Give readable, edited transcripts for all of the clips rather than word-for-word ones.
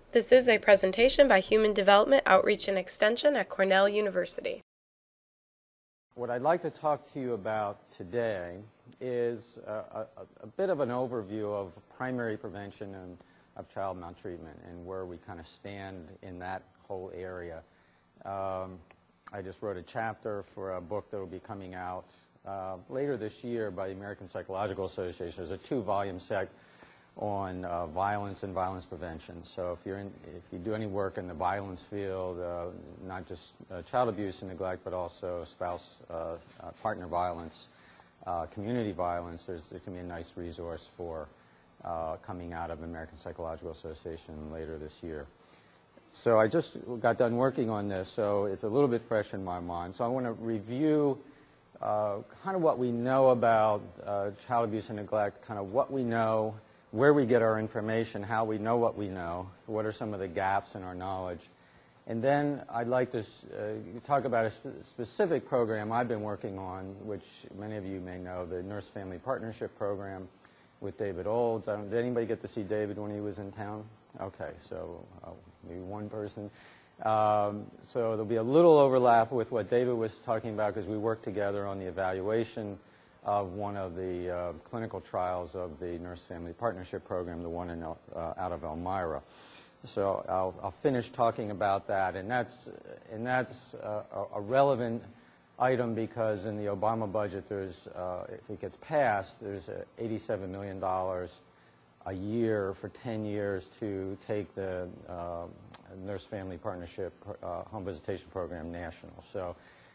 This is a presentation by Human Development Outreach and Extension at Cornell University. What I'd like to talk to you about today is a bit of an overview of primary prevention of child maltreatment and where we kind of stand in that whole area. I just wrote a chapter for a book that will be coming out later this year by the American Psychological Association. There's a 2-volume set on violence and violence prevention. So if you do any work in the violence field, not just child abuse and neglect, but also spouse, partner violence, community violence, there can be a nice resource for coming out of the American Psychological Association later this year. So I just got done working on this, so it's a little bit fresh in my mind. So I want to review kind of what we know about child abuse and neglect, kind of what we know, where we get our information, how we know what we know, what are some of the gaps in our knowledge. And then I'd like to talk about a specific program I've been working on, which many of you may know, the Nurse-Family Partnership Program with David Olds. Did anybody get to see David when he was in town? Okay, so maybe one person. So there'll be a little overlap with what David was talking about because we worked together on the evaluation of one of the clinical trials of the Nurse-Family Partnership Program, the one out of Elmira. So I'll finish talking about that, and that's a relevant item because in the Obama budget, there's if it gets passed, there's $87 million a year for 10 years to take the Nurse-Family Partnership Home Visitation Program national. So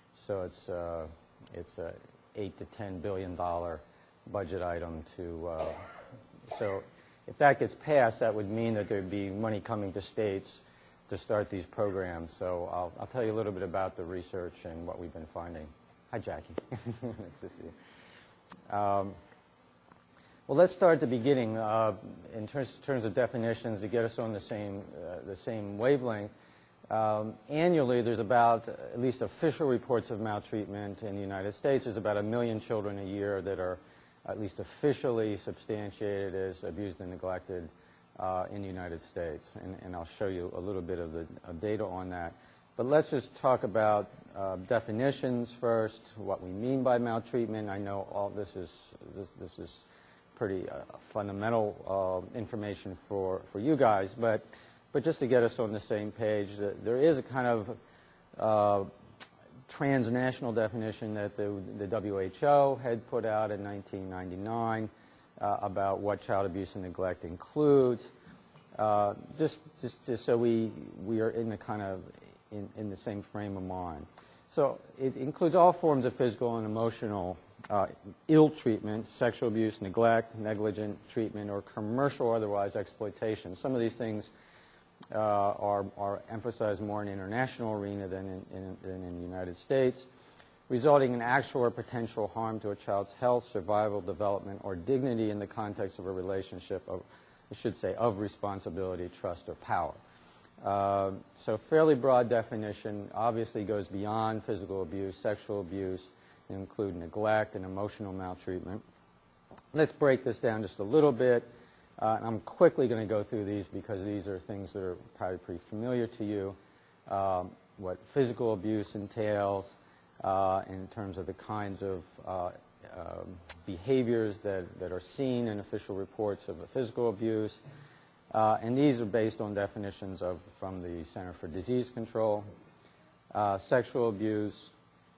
it's a $8 to $10 billion budget item to, so if that gets passed, that would mean that there'd be money coming to states to start these programs. So I'll tell you a little bit about the research and what we've been finding. Hi, Jackie. Nice to see you. Well, let's start at the beginning. In terms of definitions, to get us on the same wavelength. Annually, there's about, at least official reports of maltreatment in the United States, there's about 1 million children a year that are at least officially substantiated as abused and neglected in the United States. And I'll show you a little bit of the data on that. But let's just talk about definitions first, what we mean by maltreatment. I know all this is pretty fundamental information for you guys, but just to get us on the same page, there is a kind of transnational definition that the WHO had put out in 1999 about what child abuse and neglect includes. Just so we are in the kind of in the same frame of mind. So it includes all forms of physical and emotional ill treatment, sexual abuse, neglect, negligent treatment, or commercial or otherwise exploitation. Some of these things are emphasized more in the international arena than in the United States, resulting in actual or potential harm to a child's health, survival, development, or dignity in the context of a relationship of, I should say, of responsibility, trust, or power. So fairly broad definition, obviously goes beyond physical abuse, sexual abuse, include neglect and emotional maltreatment. Let's break this down just a little bit. I'm quickly going to go through these because these are things that are probably pretty familiar to you. What physical abuse entails in terms of the kinds of behaviors that are seen in official reports of physical abuse. And these are based on definitions from the Center for Disease Control. Sexual abuse,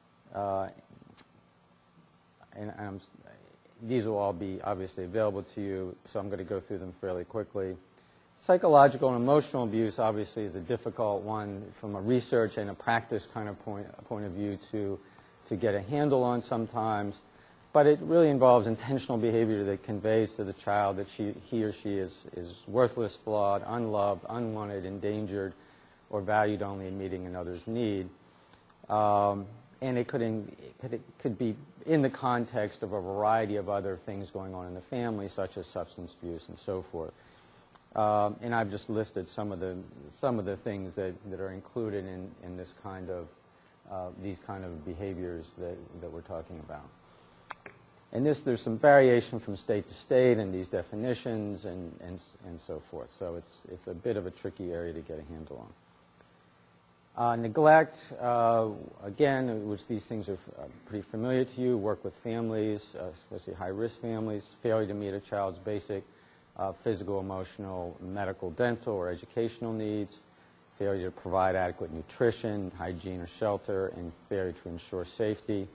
and these will all be obviously available to you, so I'm going to go through them fairly quickly. Psychological and emotional abuse obviously is a difficult one from a research and a practice kind of point of view to get a handle on sometimes, but it really involves intentional behavior that conveys to the child that he or she is worthless, flawed, unloved, unwanted, endangered, or valued only in meeting another's need. And it could be in the context of a variety of other things going on in the family, such as substance abuse and so forth. And I've just listed some of the things that are included in this kind of these kind of behaviors that we're talking about. And there's some variation from state to state in these definitions and so forth. So it's a bit of a tricky area to get a handle on. Neglect, again, which these things are pretty familiar to you, work with families, especially high-risk families, failure to meet a child's basic physical, emotional, medical, dental, or educational needs, failure to provide adequate nutrition, hygiene, or shelter, and failure to ensure safety.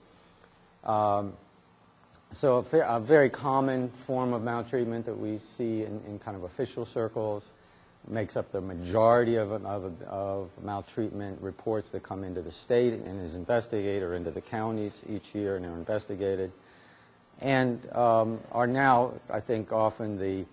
So a very common form of maltreatment that we see in kind of official circles, makes up the majority of maltreatment reports that come into the state and is investigated, or into the counties each year and are investigated, and are now, I think, often the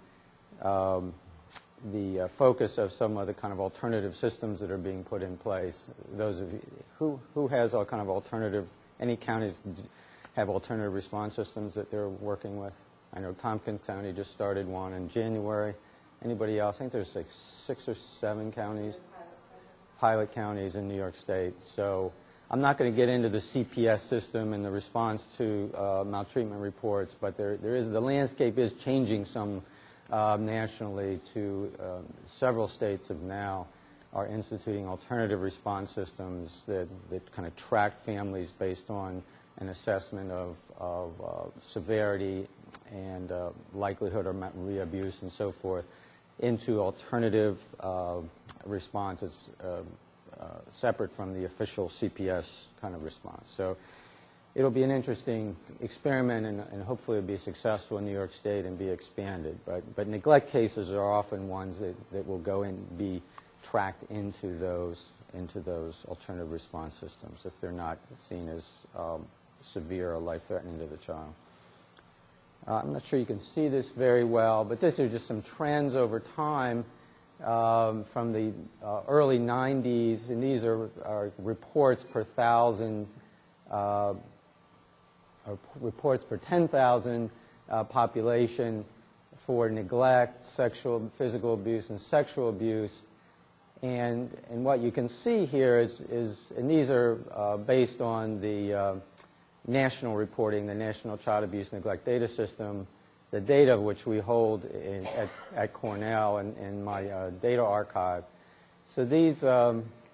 focus of some of the kind of alternative systems that are being put in place. Those of you who has all kind of alternative, any counties have alternative response systems that they're working with? I know Tompkins County just started one in January. Anybody else? I think there's like 6 or 7 counties, pilot counties in New York State. So I'm not going to get into the CPS system and the response to maltreatment reports, but the landscape is changing some nationally. To several states have now are instituting alternative response systems that kind of track families based on an assessment of severity and likelihood of re-abuse and so forth, into alternative responses separate from the official CPS kind of response. So it'll be an interesting experiment, and hopefully it'll be successful in New York State and be expanded. But neglect cases are often ones that will go and be tracked into those alternative response systems if they're not seen as severe or life-threatening to the child. I'm not sure you can see this very well, but these are just some trends over time from the early 90s, and these are reports per 1,000, or reports per 10,000 population for neglect, physical abuse, and sexual abuse. And what you can see here is and these are based on the national reporting, the National Child Abuse Neglect Data System, the data of which we hold at Cornell in my data archive. So these are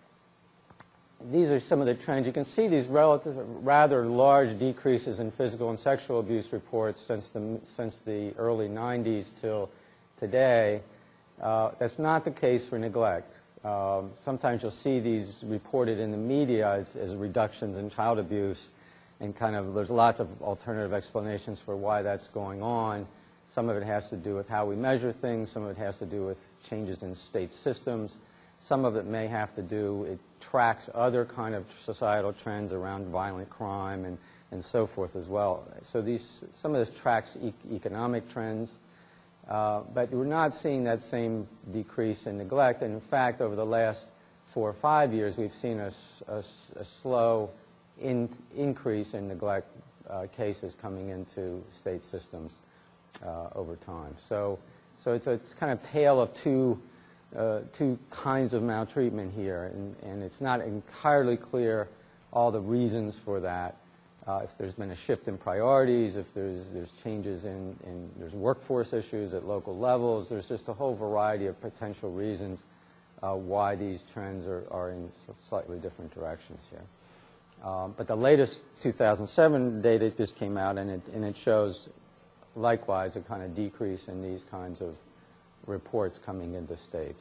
some of the trends. You can see these rather large decreases in physical and sexual abuse reports since the early 90s till today. That's not the case for neglect. Sometimes you'll see these reported in the media as reductions in child abuse, and there's lots of alternative explanations for why that's going on. Some of it has to do with how we measure things. Some of it has to do with changes in state systems. Some of it may have to do, it tracks other kind of societal trends around violent crime and so forth as well. So some of this tracks economic trends. But we're not seeing that same decrease in neglect. And in fact, over the last 4 or 5 years, we've seen a slow increase in neglect cases coming into state systems over time. So it's kind of tale of two kinds of maltreatment here, and it's not entirely clear all the reasons for that. If there's been a shift in priorities, if there's changes there's workforce issues at local levels, there's just a whole variety of potential reasons why these trends are in slightly different directions here. But the latest 2007 data just came out, and it shows likewise a kind of decrease in these kinds of reports coming into states.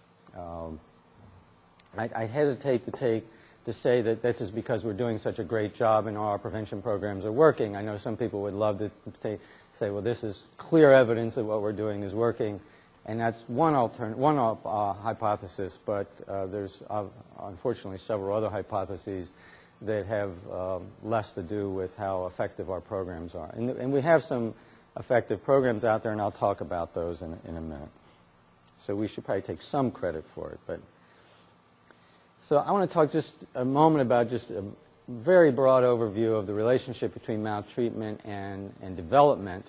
I hesitate to say that this is because we're doing such a great job and all our prevention programs are working. I know some people would love to say, well, this is clear evidence that what we're doing is working, and that's one hypothesis, but there's unfortunately several other hypotheses that have less to do with how effective our programs are. And we have some effective programs out there, and I'll talk about those in a minute. So we should probably take some credit for it. So I want to talk just a moment about just a very broad overview of the relationship between maltreatment and development.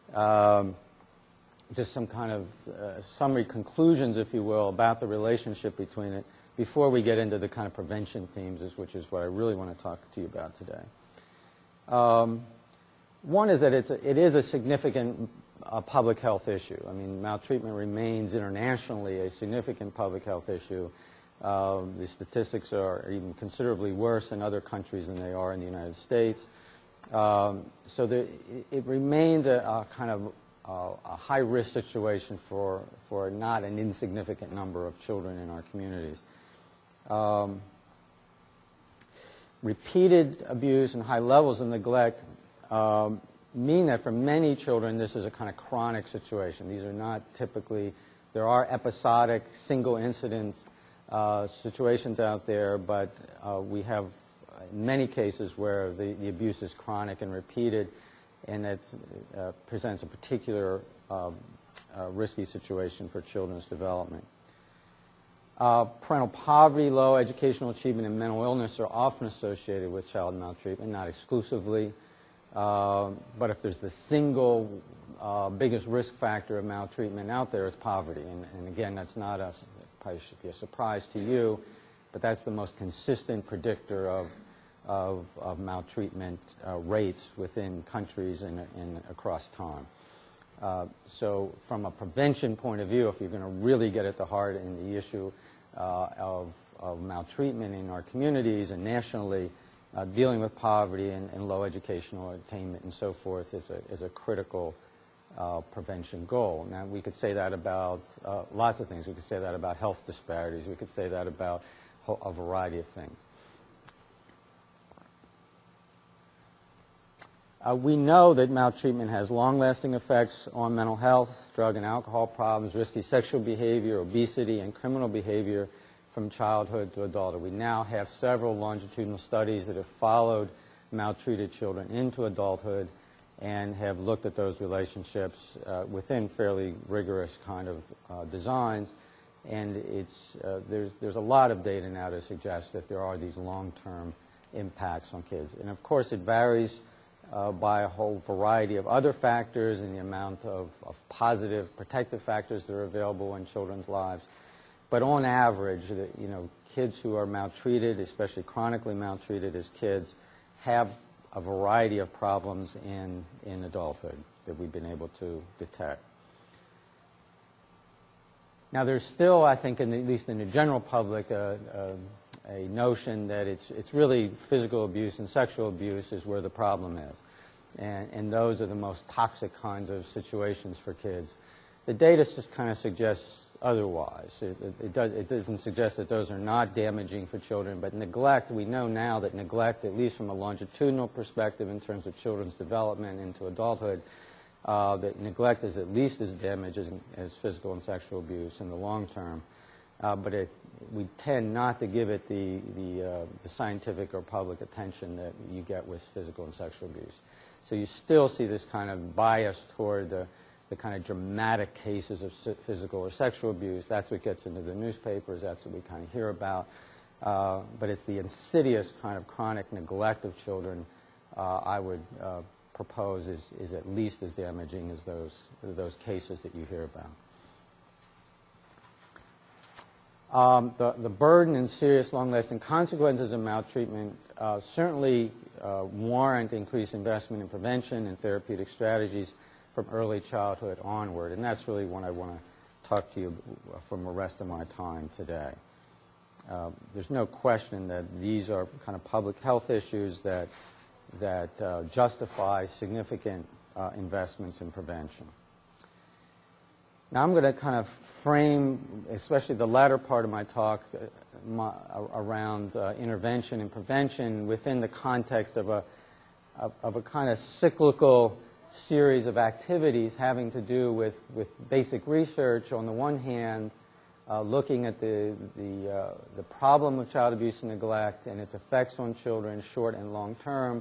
Just some kind of summary conclusions, if you will, about the relationship between it before we get into the kind of prevention themes, which is what I really want to talk to you about today. One is that it is a significant public health issue. I mean, maltreatment remains internationally a significant public health issue. The statistics are even considerably worse in other countries than they are in the United States. It remains a kind of a high-risk situation for not an insignificant number of children in our communities. Repeated abuse and high levels of neglect mean that for many children this is a kind of chronic situation. These are not typically, there are episodic, single incidents situations out there, but we have many cases where the abuse is chronic and repeated, and it presents a particular risky situation for children's development. Parental poverty, low educational achievement, and mental illness are often associated with child maltreatment, not exclusively. But if there's the single biggest risk factor of maltreatment out there, it's poverty. And again, that's not probably should be a surprise to you, but that's the most consistent predictor of maltreatment rates within countries and across time. So from a prevention point of view, if you're going to really get at the heart in the issue of maltreatment in our communities and nationally, dealing with poverty and low educational attainment and so forth is a critical prevention goal. Now, we could say that about lots of things. We could say that about health disparities. We could say that about a variety of things. We know that maltreatment has long-lasting effects on mental health, drug and alcohol problems, risky sexual behavior, obesity, and criminal behavior from childhood to adulthood. We now have several longitudinal studies that have followed maltreated children into adulthood and have looked at those relationships within fairly rigorous kind of designs. And there's a lot of data now to suggest that there are these long-term impacts on kids. And of course, it varies by a whole variety of other factors and the amount of positive protective factors that are available in children's lives. But on average, kids who are maltreated, especially chronically maltreated as kids, have a variety of problems in adulthood that we've been able to detect. Now, there's still, I think, at least in the general public, a notion that it's really physical abuse and sexual abuse is where the problem is. And those are the most toxic kinds of situations for kids. The data just kind of suggests otherwise. It doesn't suggest that those are not damaging for children, but neglect, we know now that neglect, at least from a longitudinal perspective in terms of children's development into adulthood, that neglect is at least as damaging as physical and sexual abuse in the long term. But we tend not to give it the scientific or public attention that you get with physical and sexual abuse. So you still see this kind of bias toward the kind of dramatic cases of physical or sexual abuse. That's what gets into the newspapers. That's what we kind of hear about. But it's the insidious kind of chronic neglect of children I would propose is at least as damaging as those cases that you hear about. The burden and serious long-lasting consequences of maltreatment certainly warrant increased investment in prevention and therapeutic strategies from early childhood onward. And that's really what I want to talk to you from the rest of my time today. There's no question that these are kind of public health issues that justify significant investments in prevention. Now I'm going to kind of frame, especially the latter part of my talk, around intervention and prevention within the context of a kind of cyclical series of activities having to do with basic research on the one hand, looking at the problem of child abuse and neglect and its effects on children short and long term,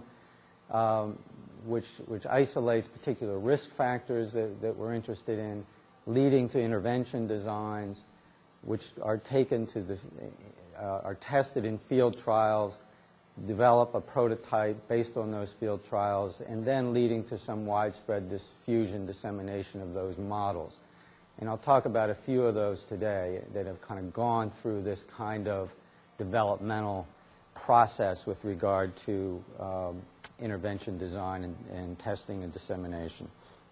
which isolates particular risk factors that we're interested in, leading to intervention designs, which are taken to are tested in field trials, develop a prototype based on those field trials, and then leading to some widespread dissemination of those models. And I'll talk about a few of those today that have kind of gone through this kind of developmental process with regard to intervention design and testing and dissemination.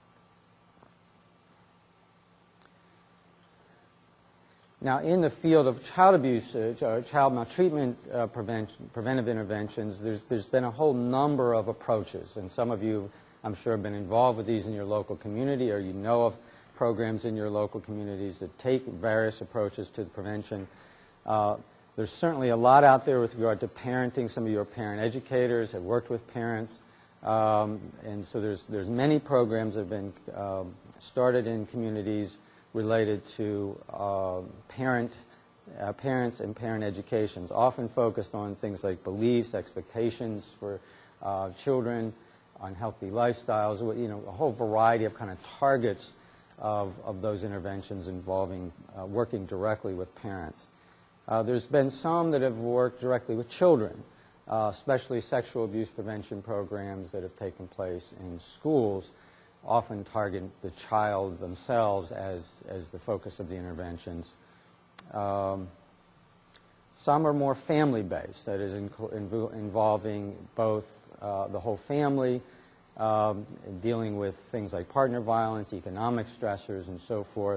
Now, in the field of child abuse, child maltreatment preventive interventions, there's been a whole number of approaches, and some of you, I'm sure, have been involved with these in your local community, or you know of programs in your local communities that take various approaches to the prevention. There's certainly a lot out there with regard to parenting. Some of you are parent educators, have worked with parents, and so there's many programs that have been started in communities related to parents and parent educations, often focused on things like beliefs, expectations for children, on healthy lifestyles, you know, a whole variety of kind of targets of those interventions involving working directly with parents. There's been some that have worked directly with children, especially sexual abuse prevention programs that have taken place in schools, often target the child themselves as the focus of the interventions. Some are more family-based, that is involving both the whole family, dealing with things like partner violence, economic stressors, and so forth.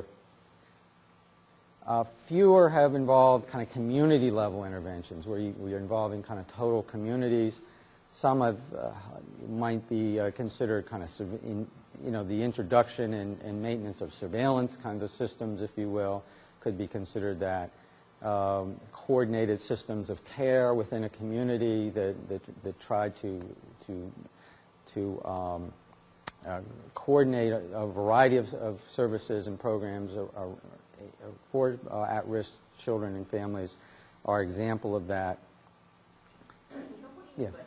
Fewer have involved kind of community-level interventions, where you're involving kind of total communities. Some have, might be considered kind of, you know, the introduction and maintenance of surveillance kinds of systems, if you will, could be considered that. Coordinated systems of care within a community that try to coordinate a variety of services and programs for at-risk children and families are example of that. Yeah.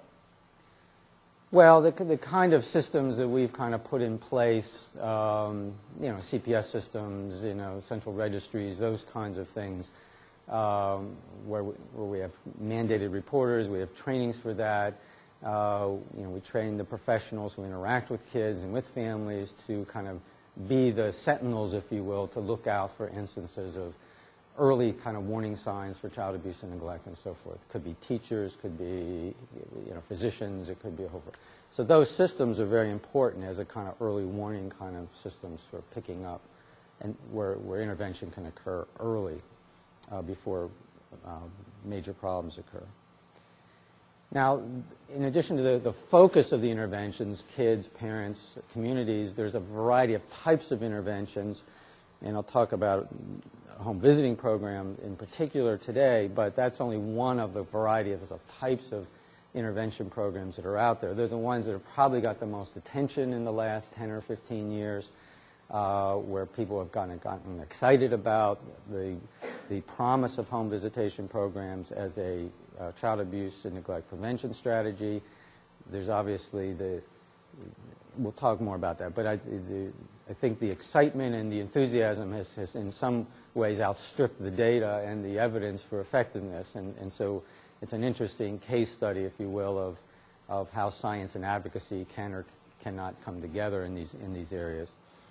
Well, the kind of systems that we've kind of put in place, you know, CPS systems, you know, central registries, those kinds of things, where we have mandated reporters, we have trainings for that. You know, we train the professionals who interact with kids and with families to kind of be the sentinels, if you will, to look out for instances of early kind of warning signs for child abuse and neglect and so forth. Could be teachers, could be, you know, physicians, it could be a whole. So those systems are very important as a kind of early warning kind of systems for picking up and where intervention can occur early before major problems occur. Now, in addition to the focus of the interventions, kids, parents, communities, there's a variety of types of interventions, and I'll talk about a home visiting program in particular today, but that's only one of the variety of types of intervention programs that are out there. They're the ones that have probably got the most attention in the last 10 or 15 years, where people have gotten excited about the promise of home visitation programs as a child abuse and neglect prevention strategy. There's obviously we'll talk more about that, but I think the excitement and the enthusiasm has in some ways outstripped the data and the evidence for effectiveness, and so it's an interesting case study, if you will, of how science and advocacy can or cannot come together in these areas.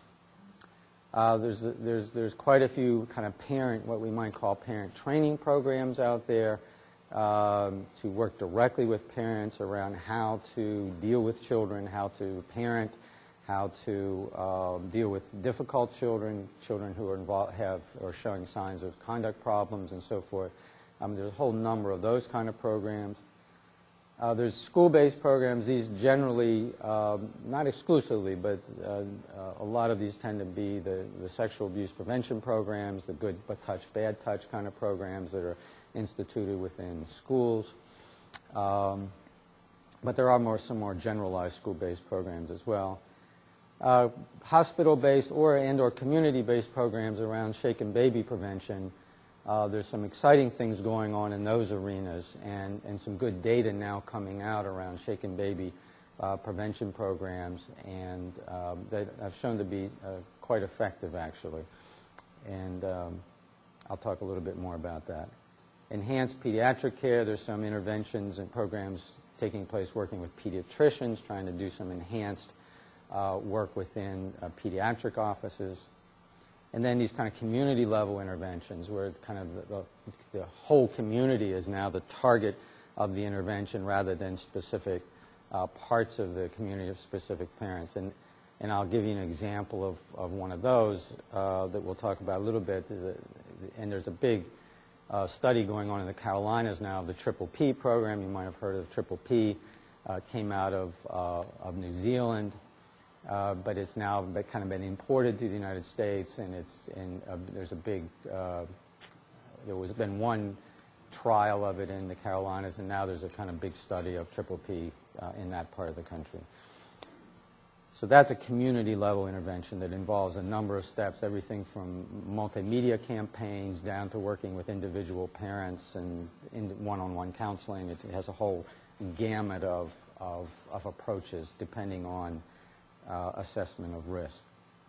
There's quite a few kind of what we might call parent training programs out there to work directly with parents around how to deal with children, how to parent, how to deal with difficult children who are are showing signs of conduct problems and so forth. There's a whole number of those kind of programs. There's school-based programs. These generally, not exclusively, but a lot of these tend to be the sexual abuse prevention programs, the good but touch, bad touch kind of programs that are instituted within schools. But there are some more generalized school-based programs as well. Hospital-based or community-based programs around shaken baby prevention. There's some exciting things going on in those arenas and some good data now coming out around shaken baby prevention programs, and that have shown to be quite effective, actually. And I'll talk a little bit more about that. Enhanced pediatric care, there's some interventions and programs taking place working with pediatricians, trying to do some enhanced work within pediatric offices. And then these kind of community-level interventions where kind of the whole community is now the target of the intervention rather than specific parts of the community of specific parents. And I'll give you an example of one of those that we'll talk about a little bit. And there's a big study going on in the Carolinas now of the Triple P program. You might have heard of Triple P. Came out of New Zealand, but it's now kind of been imported to the United States, and there's a big. There was been one trial of it in the Carolinas, and now there's a kind of big study of Triple P in that part of the country. So that's a community-level intervention that involves a number of steps, everything from multimedia campaigns down to working with individual parents and one-on-one counseling. It has a whole gamut of approaches depending on assessment of risk.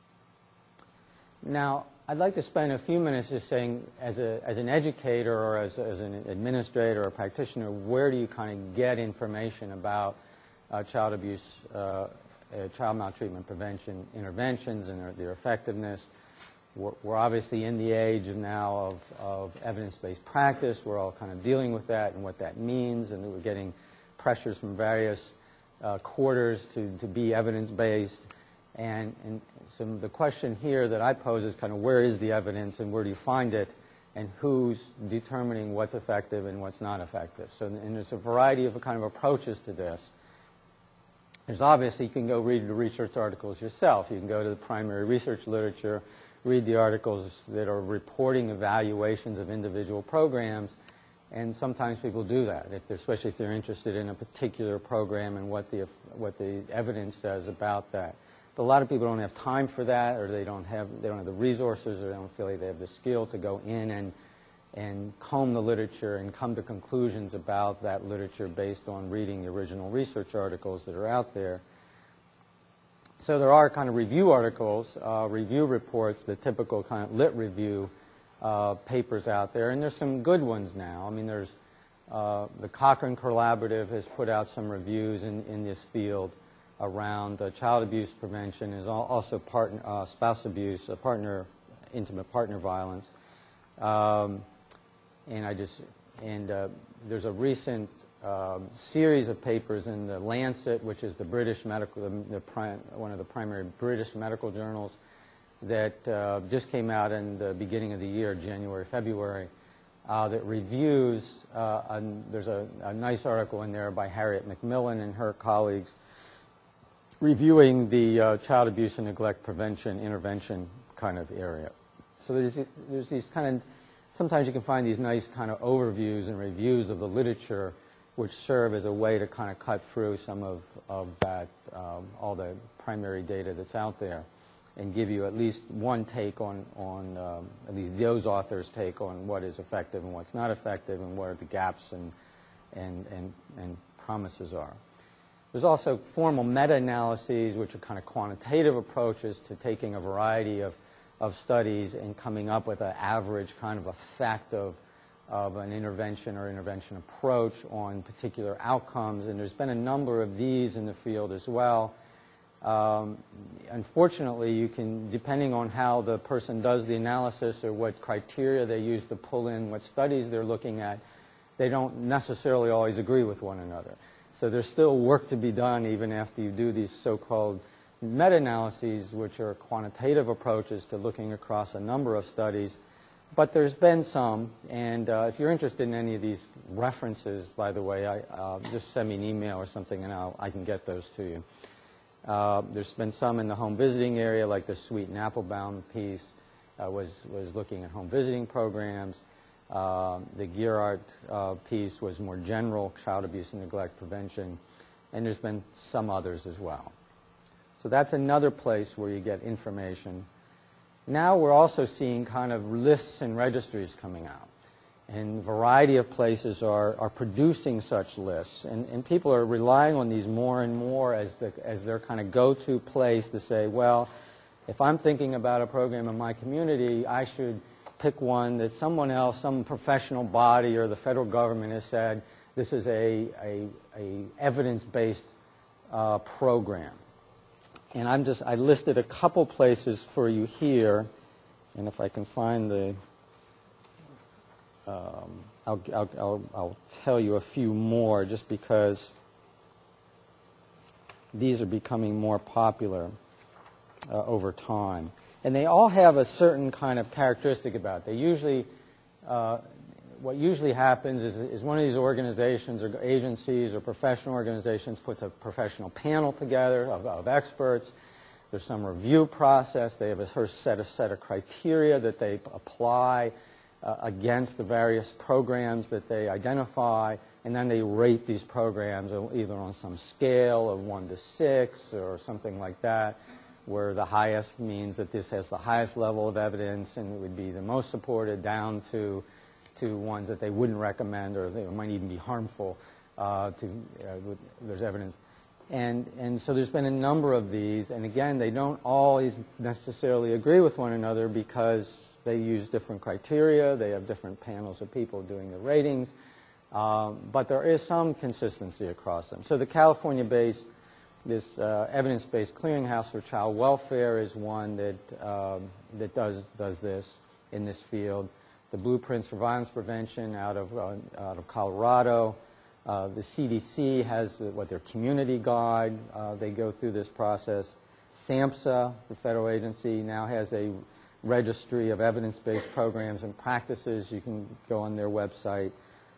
Now, I'd like to spend a few minutes just saying, as an educator or as an administrator or practitioner, where do you kind of get information about child abuse, child maltreatment prevention interventions and their effectiveness? We're obviously in the age now of evidence-based practice. We're all kind of dealing with that and what that means, and we're getting pressures from various quarters to be evidence-based. And so the question here that I pose is kind of where is the evidence and where do you find it, and who's determining what's effective and what's not effective. So and there's a variety of kind of approaches to this. There's obviously, you can go read the research articles yourself. You can go to the primary research literature, read the articles that are reporting evaluations of individual programs, and sometimes people do that, especially if they're interested in a particular program and what the evidence says about that. But a lot of people don't have time for that, or they don't have the resources, or they don't feel like they have the skill to go in and comb the literature and come to conclusions about that literature based on reading the original research articles that are out there. So there are kind of review articles, review reports, the typical kind of lit review papers out there, and there's some good ones now. I mean, there's the Cochrane Collaborative has put out some reviews in this field around child abuse prevention, is also spouse abuse, intimate partner violence. And there's a recent series of papers in the Lancet, which is the British medical, one of the primary British medical journals, that just came out in the beginning of the year, January, February, that reviews. There's a nice article in there by Harriet Macmillan and her colleagues reviewing the child abuse and neglect prevention intervention kind of area. So there's these kind of, sometimes you can find these nice kind of overviews and reviews of the literature which serve as a way to kind of cut through some of that, all the primary data that's out there, and give you at least one take on at least those authors' take on what is effective and what's not effective and where the gaps and promises are. There's also formal meta-analyses, which are kind of quantitative approaches to taking a variety of studies and coming up with an average kind of effect of an intervention or intervention approach on particular outcomes. And there's been a number of these in the field as well. Unfortunately, you can, depending on how the person does the analysis or what criteria they use to pull in what studies they're looking at, they don't necessarily always agree with one another. So there's still work to be done even after you do these so-called meta-analyses, which are quantitative approaches to looking across a number of studies. But there's been some, and if you're interested in any of these references, by the way, just send me an email or something and I can get those to you. There's been some in the home visiting area, like the Sweet and Applebaum piece was looking at home visiting programs. The Gerhardt piece was more general child abuse and neglect prevention, and there's been some others as well. So that's another place where you get information. Now we're also seeing kind of lists and registries coming out, and a variety of places are producing such lists, and people are relying on these more and more as their kind of go-to place to say, well, if I'm thinking about a program in my community, I should pick one that someone else, some professional body or the federal government has said this is a evidence-based program. And I listed a couple places for you here, and if I can find the, I'll tell you a few more just because these are becoming more popular over time. And they all have a certain kind of characteristic about it. They usually, what usually happens is one of these organizations or agencies or professional organizations puts a professional panel together of experts. There's some review process. They have a set of criteria that they apply against the various programs that they identify, and then they rate these programs either on some scale of 1 to 6 or something like that, where the highest means that this has the highest level of evidence and it would be the most supported, down to ones that they wouldn't recommend or they might even be harmful. There's evidence. And so there's been a number of these, and again, they don't always necessarily agree with one another because they use different criteria, they have different panels of people doing the ratings, but there is some consistency across them. So the California-based, this evidence-based clearinghouse for child welfare is one that does this in this field. The Blueprints for Violence Prevention out of Colorado. The CDC has their community guide. They go through this process. SAMHSA, the federal agency, now has a registry of evidence-based programs and practices. You can go on their website.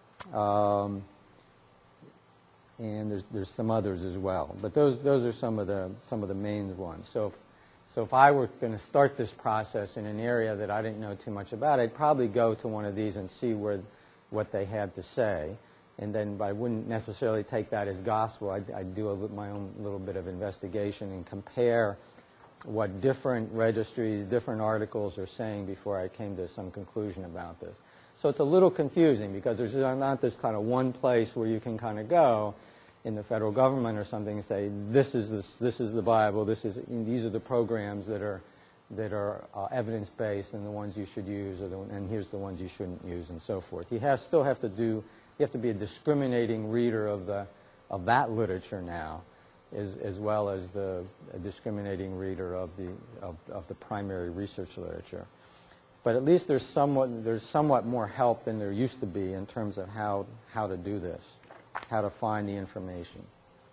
And there's some others as well. But those are some of the main ones. So if I were going to start this process in an area that I didn't know too much about, I'd probably go to one of these and see what they had to say. And then I wouldn't necessarily take that as gospel. I'd do my own little bit of investigation and compare what different registries, different articles are saying before I came to some conclusion about this. So it's a little confusing because there's not this kind of one place where you can kind of go in the federal government or something and say, this is the Bible, these are the programs that are evidence-based and the ones you should use, and here's the ones you shouldn't use, and so forth. You have to be a discriminating reader of that literature now, as well as a discriminating reader of the primary research literature. But at least there's somewhat more help than there used to be in terms of how to do this, how to find the information.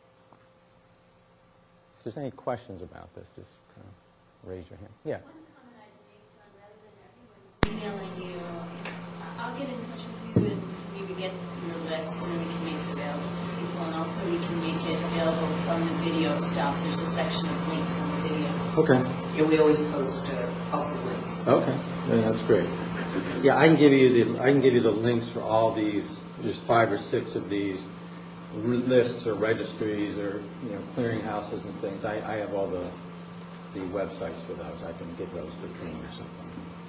If there's any questions about this, just kind of raise your hand. Yeah. One comment I'd make, rather than everyone emailing you, I'll get in touch with you and maybe get your list, and then we can make it available to people, and also we can make it available from the video itself. There's a section of links in the video. Okay. Yeah, we always post helpful links. Okay, that's great. Yeah, I can give you the links for all these. There's 5 or 6 of these lists or registries or clearinghouses and things. I have all the websites for those. I can give those to King or something.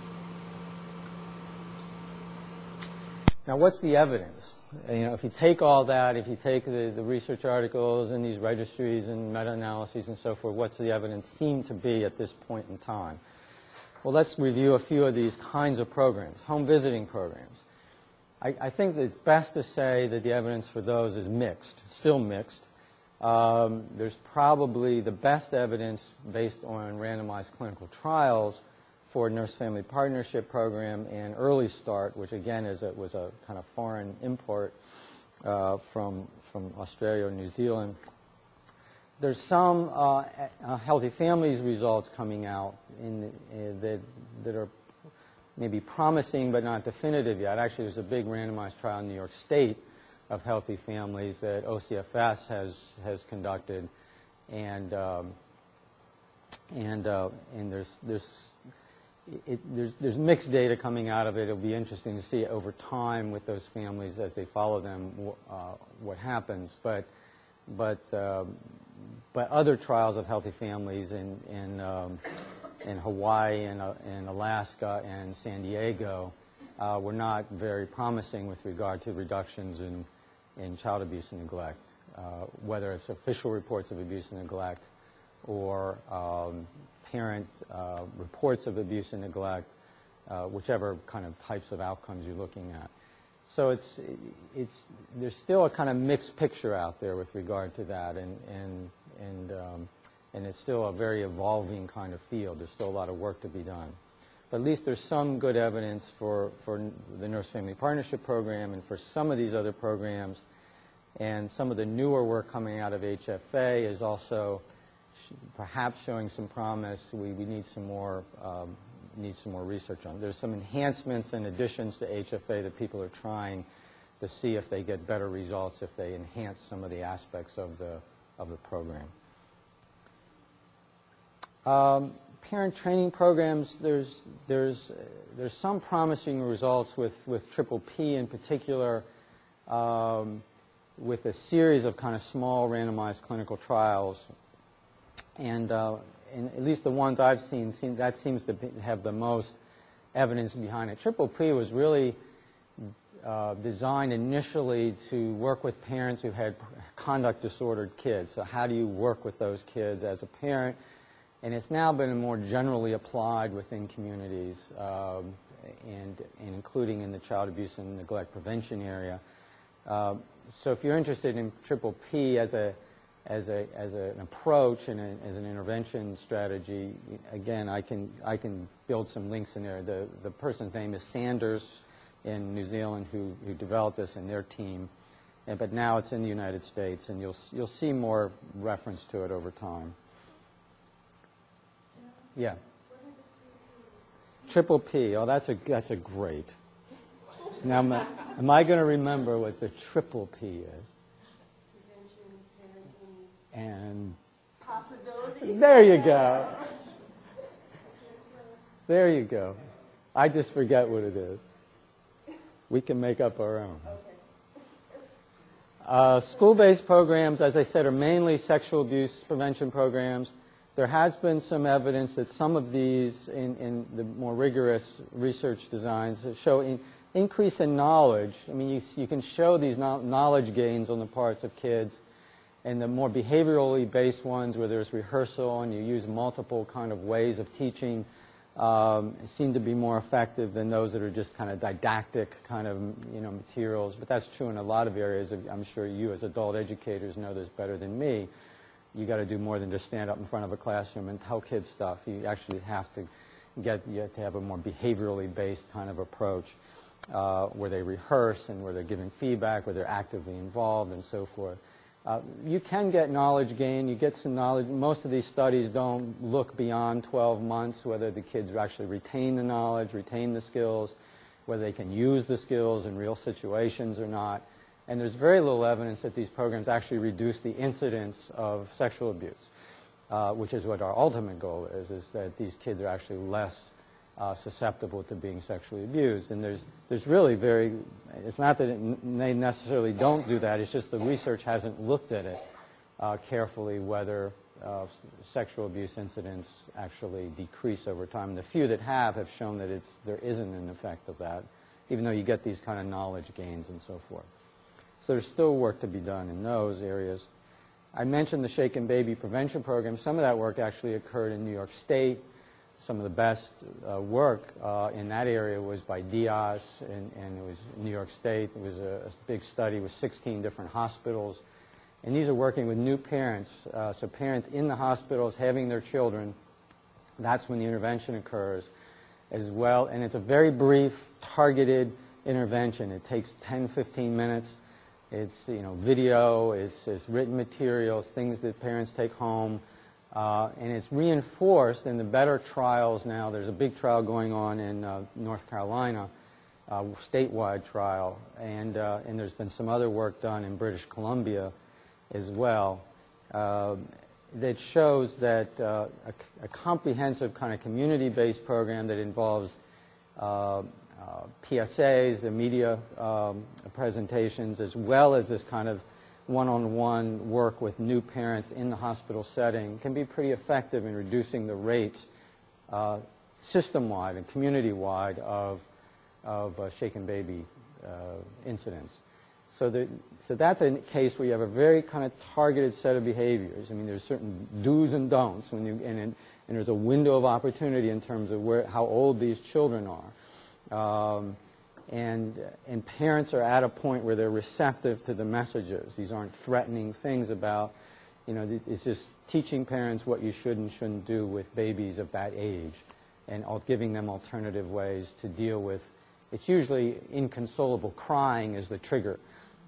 Now, what's the evidence? If you take all that, if you take the research articles and these registries and meta-analyses and so forth, what's the evidence seem to be at this point in time? Well, let's review a few of these kinds of programs, home visiting programs. I think that it's best to say that the evidence for those is mixed, still mixed. There's probably the best evidence based on randomized clinical trials for Nurse-Family Partnership Program and Early Start, which again was a kind of foreign import from Australia or New Zealand. There's some Healthy Families results coming out that are maybe promising but not definitive yet. Actually, there's a big randomized trial in New York State of Healthy Families that OCFS has conducted, and there's mixed data coming out of it. It'll be interesting to see over time with those families as they follow them what happens. But other trials of Healthy Families in Hawaii and Alaska and San Diego were not very promising with regard to reductions in child abuse and neglect, whether it's official reports of abuse and neglect or parent reports of abuse and neglect, whichever kind of types of outcomes you're looking at. So there's still a kind of mixed picture out there with regard to that, and it's still a very evolving kind of field. There's still a lot of work to be done. But at least there's some good evidence for the Nurse-Family Partnership Program and for some of these other programs. And some of the newer work coming out of HFA is also perhaps showing some promise. We need some more research on. There's some enhancements and additions to HFA that people are trying to see if they get better results if they enhance some of the aspects of the program. Parent training programs, there's some promising results with Triple P in particular, with a series of kind of small randomized clinical trials. And at least the ones I've seen that seems to have the most evidence behind it. Triple P was really designed initially to work with parents who had conduct disordered kids. So how do you work with those kids as a parent? And it's now been more generally applied within communities, and including in the child abuse and neglect prevention area. So if you're interested in Triple P as an approach and as an intervention strategy, again, I can build some links in there. The person's name is Sanders in New Zealand who developed this in their team, but now it's in the United States, and you'll see more reference to it over time. Yeah. Triple P. Oh, that's a great. Now, am I going to remember what the Triple P is? Prevention, parenting, And possibility. there you go. There you go. I just forget what it is. We can make up our own. School-based programs, as I said, are mainly sexual abuse prevention programs. There has been some evidence that some of these, in the more rigorous research designs, show increase in knowledge. I mean, you can show these knowledge gains on the parts of kids, and the more behaviorally based ones where there's rehearsal and you use multiple kind of ways of teaching seem to be more effective than those that are just kind of didactic kind of materials. But that's true in a lot of areas. I'm sure you as adult educators know this better than me. You got to do more than just stand up in front of a classroom and tell kids stuff. You actually have to have a more behaviorally based kind of approach where they rehearse and where they're giving feedback, where they're actively involved and so forth. You can get knowledge gain. You get some knowledge. Most of these studies don't look beyond 12 months, whether the kids actually retain the knowledge, retain the skills, whether they can use the skills in real situations or not. And there's very little evidence that these programs actually reduce the incidence of sexual abuse, which is what our ultimate goal is that these kids are actually less susceptible to being sexually abused. And there's really it's not that they necessarily don't do that, it's just the research hasn't looked at it carefully whether sexual abuse incidents actually decrease over time. The few that have shown that there isn't an effect of that, even though you get these kind of knowledge gains and so forth. So there's still work to be done in those areas. I mentioned the Shaken Baby Prevention Program. Some of that work actually occurred in New York State. Some of the best work in that area was by Diaz, and it was in New York State. It was a big study with 16 different hospitals. And these are working with new parents, so parents in the hospitals having their children. That's when the intervention occurs as well. And it's a very brief, targeted intervention. It takes 10, 15 minutes. It's video, it's written materials, things that parents take home, and it's reinforced in the better trials now. There's a big trial going on in North Carolina, statewide trial, and there's been some other work done in British Columbia as well that shows that a comprehensive kind of community-based program that involves PSAs, the media presentations, as well as this kind of one-on-one work with new parents in the hospital setting can be pretty effective in reducing the rates system-wide and community-wide of shaken baby incidents. So that's a case where you have a very kind of targeted set of behaviors. I mean, there's certain do's and don'ts, and there's a window of opportunity in terms of how old these children are. And parents are at a point where they're receptive to the messages. These aren't threatening things about, it's just teaching parents what you should and shouldn't do with babies of that age, and giving them alternative ways to deal with. It's usually inconsolable crying is the trigger.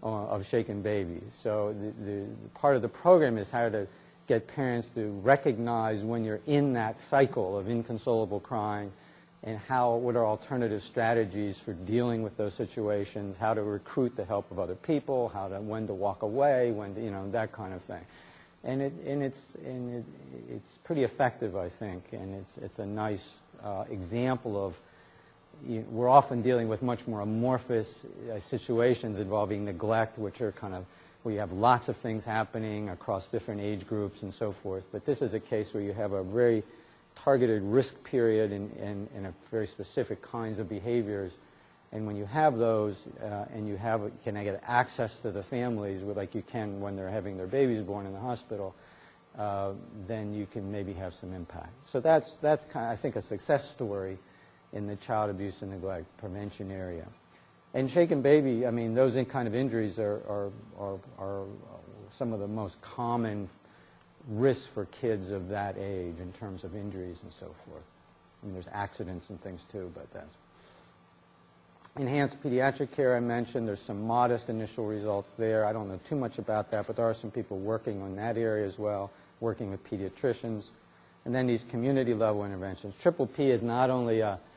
of shaken babies. So the part of the program is how to get parents to recognize when you're in that cycle of inconsolable crying, and what are alternative strategies for dealing with those situations, how to recruit the help of other people, when to walk away, that kind of thing. And it's pretty effective, I think, and it's a nice example of, we're often dealing with much more amorphous situations involving neglect, which are kind of, where you have lots of things happening across different age groups and so forth. But this is a case where you have a very targeted risk period and a very specific kinds of behaviors. And when you have those and you can get access to the families like you can when they're having their babies born in the hospital, then you can maybe have some impact. So that's kind of, I think, a success story in the child abuse and neglect prevention area. And shaken baby, I mean, those kind of injuries are some of the most common risks for kids of that age in terms of injuries and so forth. I mean, there's accidents and things too, but that's. Enhanced pediatric care, I mentioned. There's some modest initial results there. I don't know too much about that, but there are some people working on that area as well, working with pediatricians. And then these community level interventions. Triple P is not only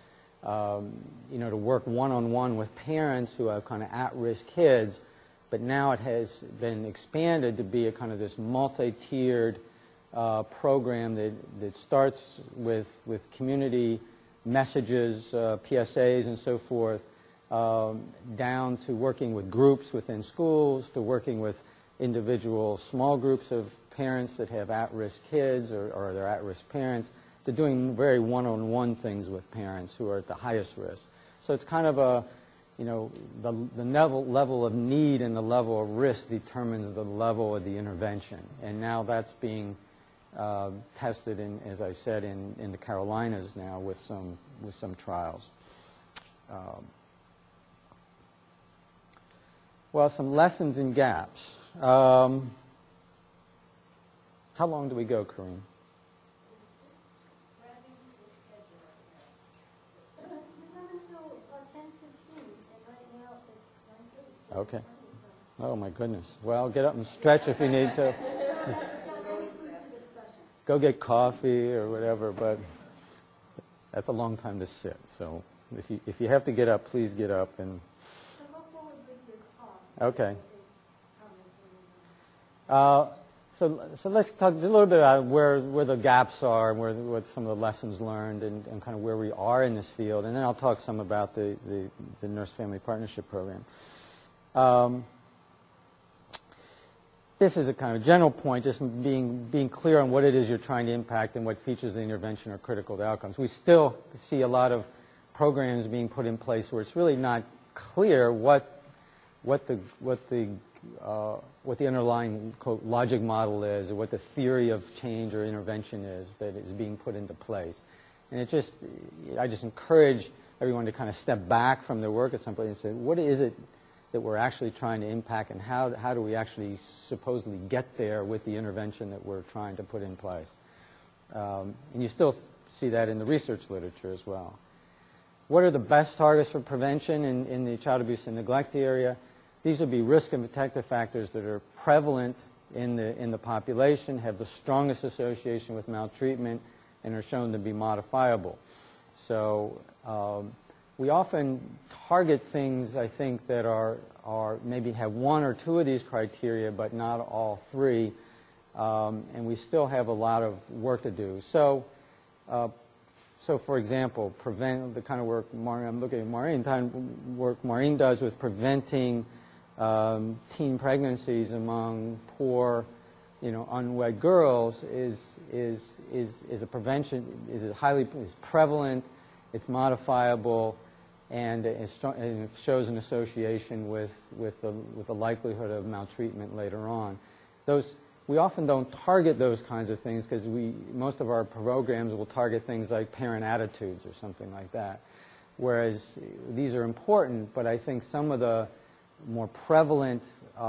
to work one-on-one with parents who have kind of at-risk kids, but now it has been expanded to be a kind of this multi-tiered program that starts with community messages, PSAs and so forth, down to working with groups within schools, to working with individual small groups of parents that have at-risk kids or they're at-risk parents, to doing very one-on-one things with parents who are at the highest risk. So it's kind of a, the level of need and the level of risk determines the level of the intervention. And now that's being tested, as I said, in the Carolinas now with some trials. Well, some lessons and gaps. How long do we go, Kareem? Okay. Oh, my goodness. Well, get up and stretch if you need to. Go get coffee or whatever, but that's a long time to sit. So if you have to get up, please get up. And okay. So let's talk a little bit about where the gaps are and what some of the lessons learned and kind of where we are in this field. And then I'll talk some about the Nurse-Family Partnership Program. This is a kind of general point, just being clear on what it is you're trying to impact and what features of the intervention are critical to outcomes. We still see a lot of programs being put in place where it's really not clear what the underlying quote, logic model is, or what the theory of change or intervention is that is being put into place. And I just encourage everyone to kind of step back from their work at some point and say, what is it that we're actually trying to impact, and how do we actually supposedly get there with the intervention that we're trying to put in place? And you still see that in the research literature as well. What are the best targets for prevention in the child abuse and neglect area? These would be risk and protective factors that are prevalent in the population, have the strongest association with maltreatment, and are shown to be modifiable. So we often target things, I think, that are maybe have one or two of these criteria, but not all three, and we still have a lot of work to do. So for example, prevent the kind of work I'm looking at Maureen, the kind of work Maureen does with preventing teen pregnancies among poor, unwed girls is a prevention, is prevalent, it's modifiable, and it shows an association with the likelihood of maltreatment later on. We often don't target those kinds of things because most of our programs will target things like parent attitudes or something like that. Whereas these are important, but I think some of the more prevalent,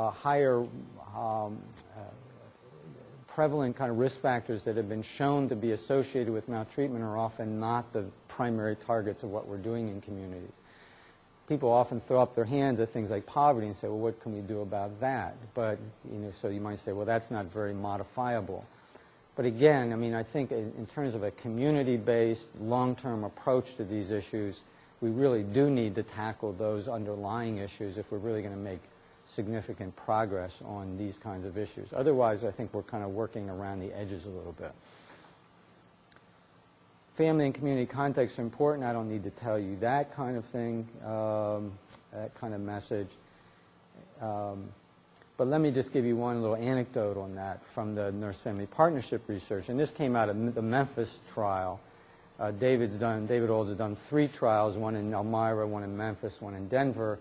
prevalent kind of risk factors that have been shown to be associated with maltreatment are often not the primary targets of what we're doing in communities. people often throw up their hands at things like poverty and say, well, what can we do about that? But, so you might say, well, that's not very modifiable. But again, I mean, I think in terms of a community-based, long-term approach to these issues, we really do need to tackle those underlying issues if we're really going to make significant progress on these kinds of issues. Otherwise, I think we're kind of working around the edges a little bit. Family and community context are important. I don't need to tell you that kind of thing, that kind of message. But let me just give you one little anecdote on that from the Nurse-Family Partnership research. And this came out of the Memphis trial. David Olds has done 3 trials, one in Elmira, one in Memphis, one in Denver.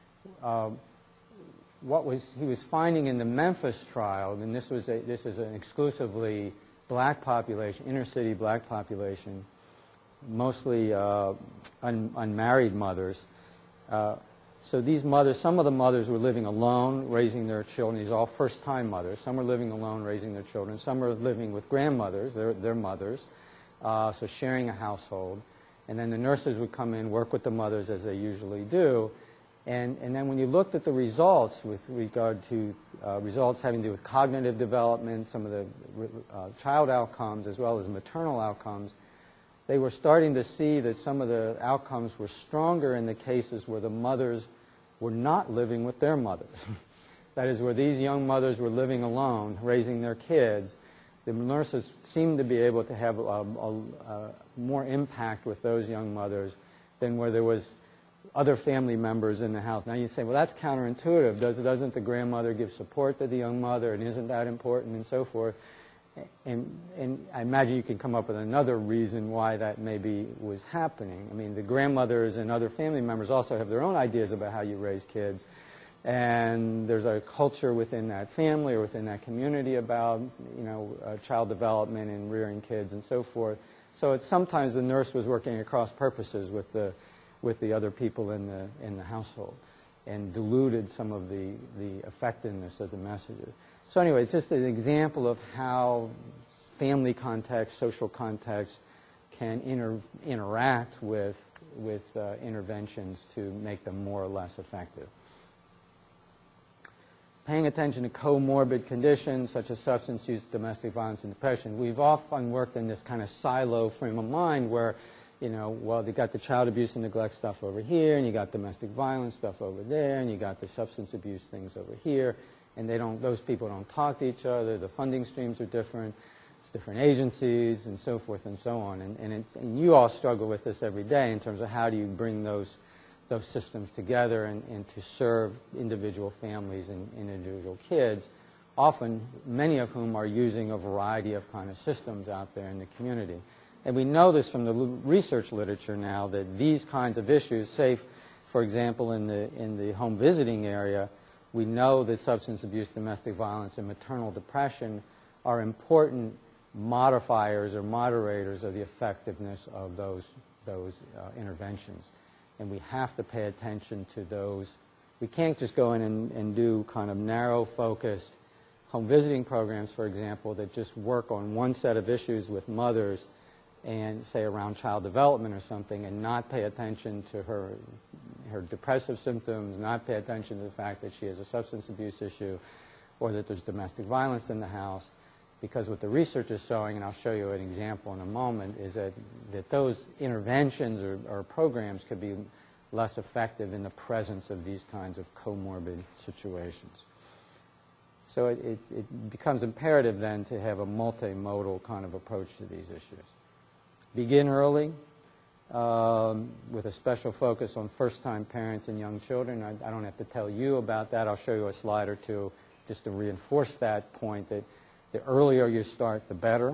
He was finding in the Memphis trial, and this is an exclusively black population, inner city black population, mostly unmarried mothers. So these mothers, some of the mothers were living alone, raising their children. These are all first-time mothers. Some were living alone, raising their children. Some were living with grandmothers, their mothers, so sharing a household. And then the nurses would come in, work with the mothers as they usually do. And then when you looked at the results with regard to results having to do with cognitive development, some of the child outcomes as well as maternal outcomes, they were starting to see that some of the outcomes were stronger in the cases where the mothers were not living with their mothers. That is, where these young mothers were living alone, raising their kids, the nurses seemed to be able to have more impact with those young mothers than where there was other family members in the house. Now you say, well, that's counterintuitive. Doesn't the grandmother give support to the young mother, and isn't that important, and so forth? And I imagine you can come up with another reason why that maybe was happening. I mean, the grandmothers and other family members also have their own ideas about how you raise kids. And there's a culture within that family or within that community about, child development and rearing kids and so forth. So sometimes the nurse was working across purposes with the other people in the household and diluted some of the effectiveness of the messages. So anyway, it's just an example of how family context, social context can interact with interventions to make them more or less effective. Paying attention to comorbid conditions such as substance use, domestic violence, and depression. We've often worked in this kind of silo frame of mind where, well, you got the child abuse and neglect stuff over here, and you got domestic violence stuff over there, and you got the substance abuse things over here. And those people don't talk to each other. The funding streams are different. It's different agencies and so forth and so on. And you all struggle with this every day in terms of how do you bring those systems together and to serve individual families and individual kids, often many of whom are using a variety of kind of systems out there in the community. And we know this from the research literature now that these kinds of issues, say, for example, in the home visiting area, we know that substance abuse, domestic violence, and maternal depression are important modifiers or moderators of the effectiveness of those interventions. And we have to pay attention to those. We can't just go in and do kind of narrow-focused home visiting programs, for example, that just work on one set of issues with mothers and, say, around child development or something, and not pay attention to her depressive symptoms, not pay attention to the fact that she has a substance abuse issue or that there's domestic violence in the house. Because what the research is showing, and I'll show you an example in a moment, is that those interventions or programs could be less effective in the presence of these kinds of comorbid situations. So it becomes imperative then to have a multimodal kind of approach to these issues. Begin early, with a special focus on first-time parents and young children. I don't have to tell you about that. I'll show you a slide or two just to reinforce that point, that the earlier you start, the better.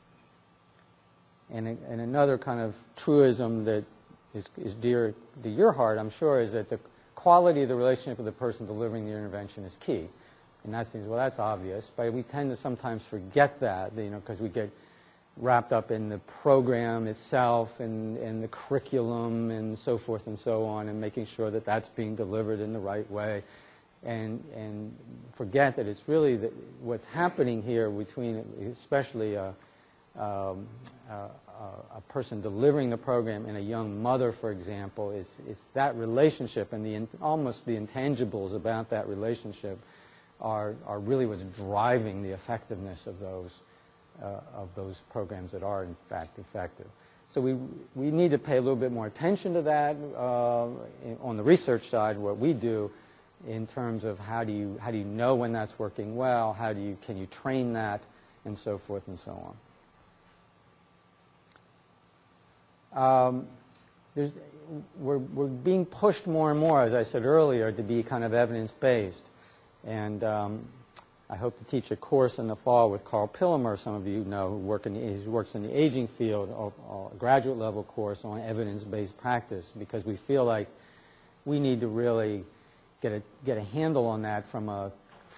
And another kind of truism that is dear to your heart, I'm sure, is that the quality of the relationship with the person delivering the intervention is key. And that seems, well, that's obvious, but we tend to sometimes forget that, because we get wrapped up in the program itself and the curriculum and so forth and so on, and making sure that that's being delivered in the right way, and forget that it's really what's happening here between especially a a person delivering the program and a young mother, for example, it's that relationship and almost the intangibles about that relationship are really what's driving the effectiveness of those programs that are in fact effective. So we need to pay a little bit more attention to that on the research side, what we do in terms of how do you know when that's working well, can you train that, and so forth and so on. We're being pushed more and more, as I said earlier, to be kind of evidence-based. And I hope to teach a course in the fall with Carl Pillemer, some of you know, who works in the aging field, a graduate level course on evidence-based practice, because we feel like we need to really get a handle on that from a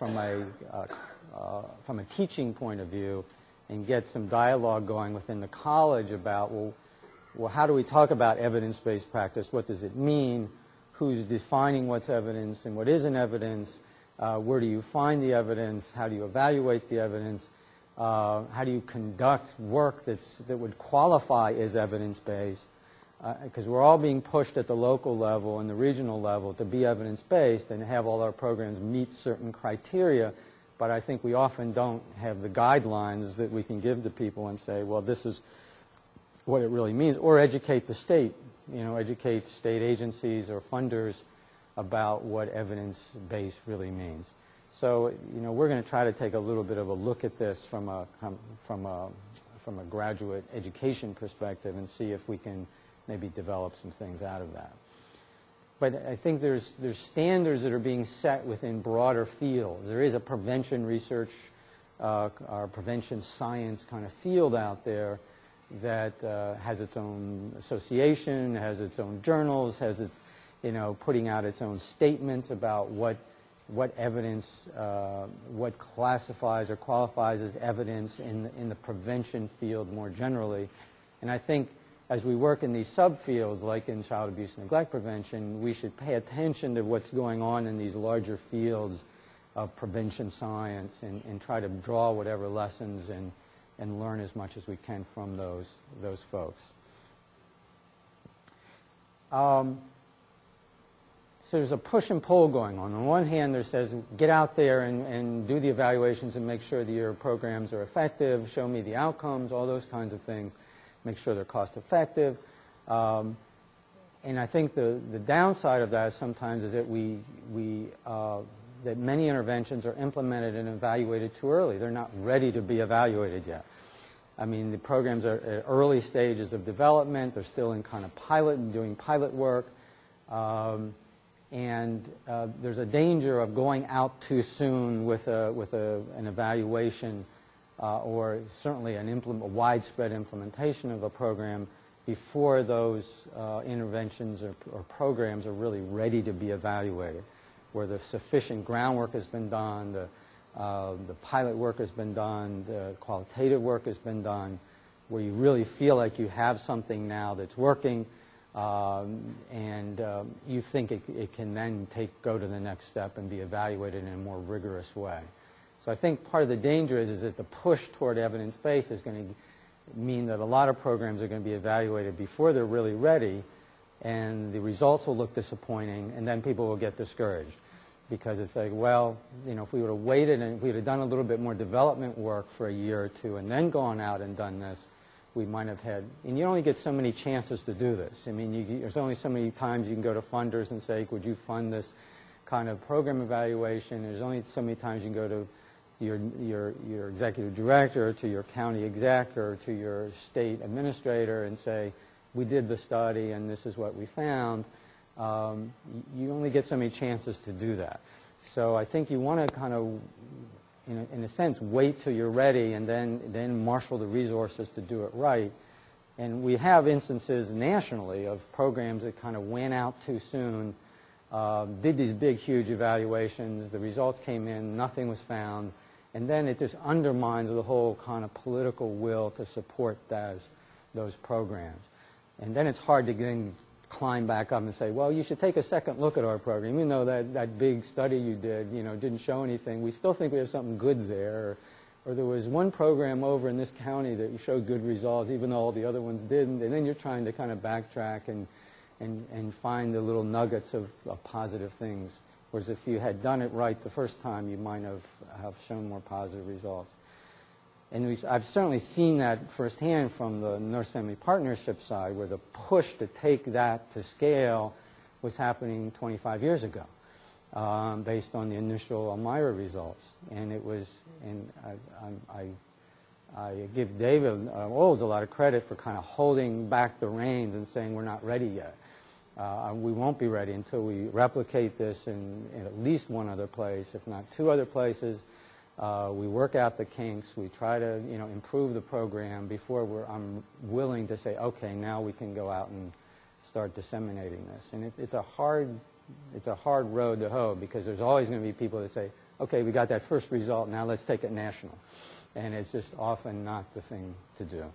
teaching point of view, and get some dialogue going within the college about, well, how do we talk about evidence-based practice? What does it mean? Who's defining what's evidence and what isn't evidence? Where do you find the evidence? How do you evaluate the evidence? How do you conduct work that would qualify as evidence-based? Because we're all being pushed at the local level and the regional level to be evidence-based and have all our programs meet certain criteria, but I think we often don't have the guidelines that we can give to people and say, well, this is what it really means, or educate the state, educate state agencies or funders about what evidence-based really means. So, we're going to try to take a little bit of a look at this from a graduate education perspective and see if we can maybe develop some things out of that. But I think there's standards that are being set within broader fields. There is a prevention research, or prevention science kind of field out there that has its own association, has its own journals, has its, putting out its own statements about what evidence, what classifies or qualifies as evidence in the prevention field more generally. And I think as we work in these subfields, like in child abuse and neglect prevention, we should pay attention to what's going on in these larger fields of prevention science and try to draw whatever lessons and learn as much as we can from those folks. So there's a push and pull going on. On one hand, there says, get out there and do the evaluations and make sure that your programs are effective, show me the outcomes, all those kinds of things, make sure they're cost effective. And I think the downside of that sometimes is that that many interventions are implemented and evaluated too early. They're not ready to be evaluated yet. I mean, the programs are at early stages of development. They're still in kind of doing pilot work. And there's a danger of going out too soon with an evaluation or certainly a widespread implementation of a program before those interventions or programs are really ready to be evaluated, where the sufficient groundwork has been done, the pilot work has been done, the qualitative work has been done, where you really feel like you have something now that's working, and you think it can then go to the next step and be evaluated in a more rigorous way. So I think part of the danger is that the push toward evidence-based is going to mean that a lot of programs are going to be evaluated before they're really ready, and the results will look disappointing, and then people will get discouraged. Because it's like, well, if we would have waited and if we would have done a little bit more development work for a year or two and then gone out and done this, we might have had, and you only get so many chances to do this. I mean, there's only so many times you can go to funders and say, would you fund this kind of program evaluation? There's only so many times you can go to your executive director, to your county exec, or to your state administrator and say, we did the study and this is what we found. You only get so many chances to do that. So I think you want to kind of, in a sense, wait till you're ready and then marshal the resources to do it right. And we have instances nationally of programs that kind of went out too soon, did these big, huge evaluations, the results came in, nothing was found, and then it just undermines the whole kind of political will to support those programs. And then it's hard to then climb back up and say, well, you should take a second look at our program. Even though that big study you did, didn't show anything, we still think we have something good there. Or there was one program over in this county that showed good results, even though all the other ones didn't. And then you're trying to kind of backtrack and find the little nuggets of positive things. Whereas if you had done it right the first time, you might have shown more positive results. And I've certainly seen that firsthand from the nurse-family partnership side, where the push to take that to scale was happening 25 years ago, based on the initial Elmira results. And it was, and I give David Olds a lot of credit for kind of holding back the reins and saying we're not ready yet. We won't be ready until we replicate this in at least one other place, if not two other places. We work out the kinks. We try to, improve the program before I'm willing to say, okay, now we can go out and start disseminating this. And it's a hard road to hoe, because there's always going to be people that say, okay, we got that first result, now let's take it national. And it's just often not the thing to do.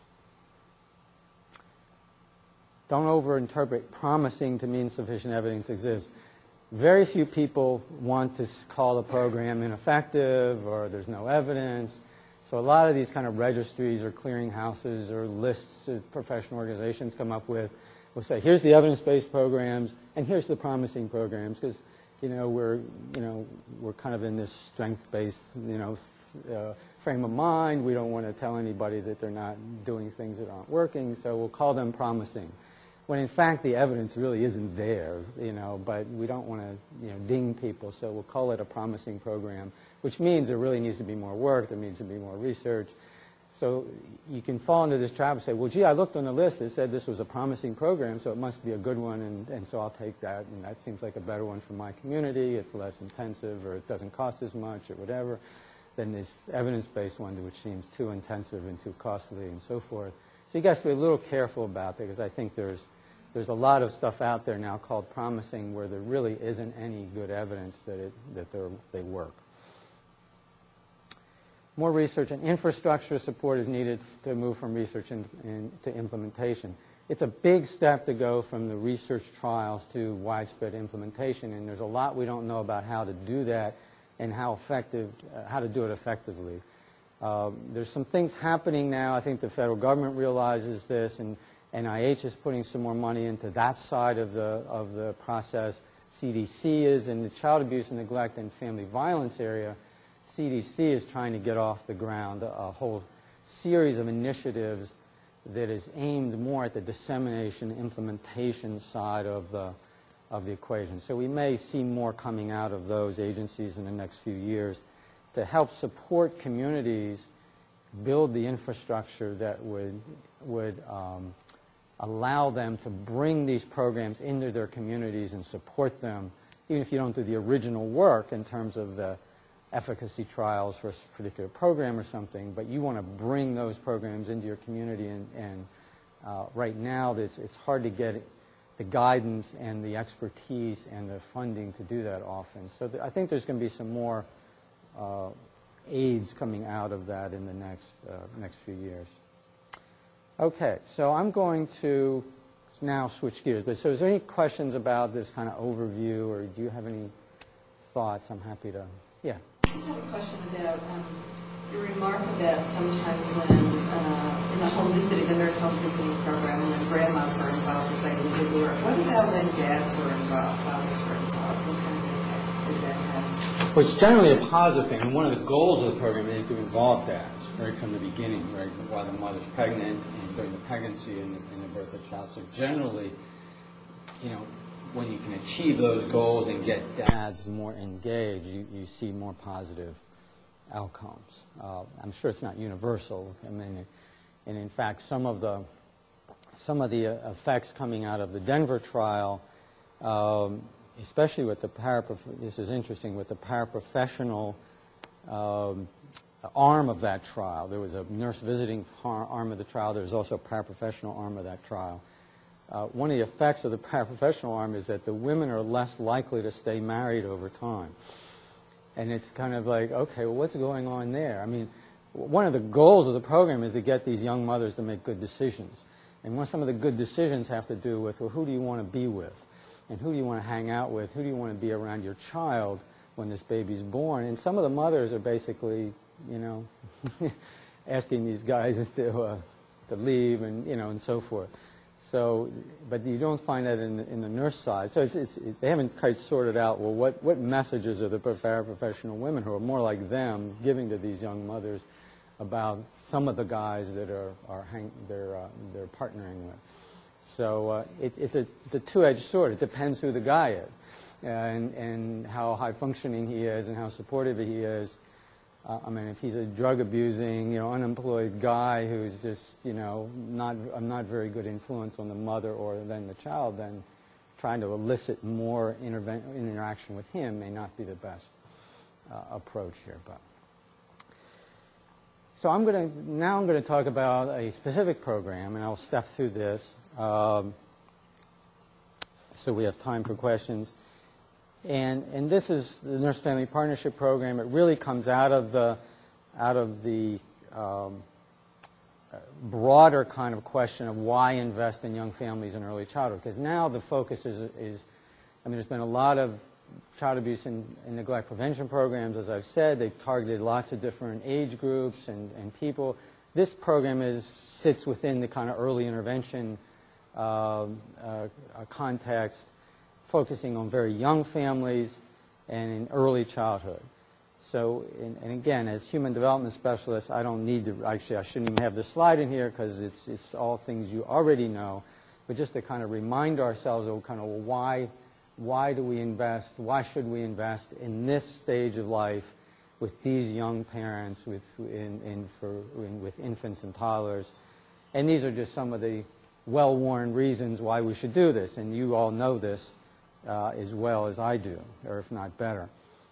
Don't overinterpret promising to mean sufficient evidence exists. Very few people want to call the program ineffective or there's no evidence. So a lot of these kind of registries or clearinghouses or lists that professional organizations come up with will say, here's the evidence-based programs and here's the promising programs, because we're kind of in this strength-based frame of mind. We don't want to tell anybody that they're not doing things that aren't working, so we'll call them promising. When in fact the evidence really isn't there, but we don't want to, ding people, so we'll call it a promising program, which means there really needs to be more work, there needs to be more research. So you can fall into this trap and say, well, gee, I looked on the list, it said this was a promising program, so it must be a good one, and so I'll take that, and that seems like a better one for my community, it's less intensive, or it doesn't cost as much, or whatever, than this evidence-based one, which seems too intensive and too costly, and so forth. So you guys be a little careful about that, because I think there's a lot of stuff out there now called promising where there really isn't any good evidence that they work. More research and infrastructure support is needed to move from research to implementation. It's a big step to go from the research trials to widespread implementation, and there's a lot we don't know about how to do that and how to do it effectively. There's some things happening now. I think the federal government realizes this, and NIH is putting some more money into that side of the process. CDC is in the child abuse and neglect and family violence area. CDC is trying to get off the ground a whole series of initiatives that is aimed more at the dissemination, implementation side of the equation. So we may see more coming out of those agencies in the next few years to help support communities build the infrastructure that would allow them to bring these programs into their communities and support them, even if you don't do the original work in terms of the efficacy trials for a particular program or something, but you want to bring those programs into your community, and right now it's hard to get the guidance and the expertise and the funding to do that often. So I think there's going to be some more aids coming out of that in the next few years. Okay, so I'm going to now switch gears. But so is there any questions about this kind of overview, or do you have any thoughts? I'm happy to, yeah. I just have a question about your remark about sometimes when in the home visiting, the nurse home visiting program, when grandmas are involved with any good work. What about when dads were involved, fathers were involved? What kind of impact did that have? Well, it's generally a positive thing, and one of the goals of the program is to involve dads right from the beginning, right, while the mother's pregnant and during the pregnancy and the birth of the child. So generally, when you can achieve those goals and get dads more engaged, you see more positive outcomes. I'm sure it's not universal. I mean, and in fact, some of the effects coming out of the Denver trial, especially with this is interesting, with the paraprofessional arm of that trial. There was a nurse visiting arm of the trial. There was also a paraprofessional arm of that trial. One of the effects of the paraprofessional arm is that the women are less likely to stay married over time. And it's kind of like, okay, well, what's going on there? I mean, one of the goals of the program is to get these young mothers to make good decisions. And some of the good decisions have to do with, well, who do you want to be with? And who do you want to hang out with? Who do you want to be around your child when this baby's born? And some of the mothers are basically you know, asking these guys to leave and, you know, and so forth. So, but you don't find that in the nurse side. So they haven't quite sorted out, well, what messages are the paraprofessional women who are more like them giving to these young mothers about some of the guys that they're partnering with. So it's a two-edged sword. It depends who the guy is and how high-functioning he is and how supportive he is. I mean, if he's a drug-abusing, you know, unemployed guy who's just, you know, not very good influence on the mother or then the child, then trying to elicit more interaction with him may not be the best approach here. But so I'm going to talk about a specific program, and I'll step through this so we have time for questions. And this is the Nurse Family Partnership Program. It really comes out of the broader kind of question of why invest in young families in early childhood. Because now the focus is, I mean, there's been a lot of child abuse and neglect prevention programs, as I've said. They've targeted lots of different age groups and people. This program sits within the kind of early intervention context, focusing on very young families and in early childhood. So, and again, as human development specialists, I don't need to, actually I shouldn't even have this slide in here because it's all things you already know, but just to kind of remind ourselves of kind of why do we invest, why should we invest in this stage of life with these young parents, with infants and toddlers. And these are just some of the well-worn reasons why we should do this, and you all know this as well as I do, or if not better.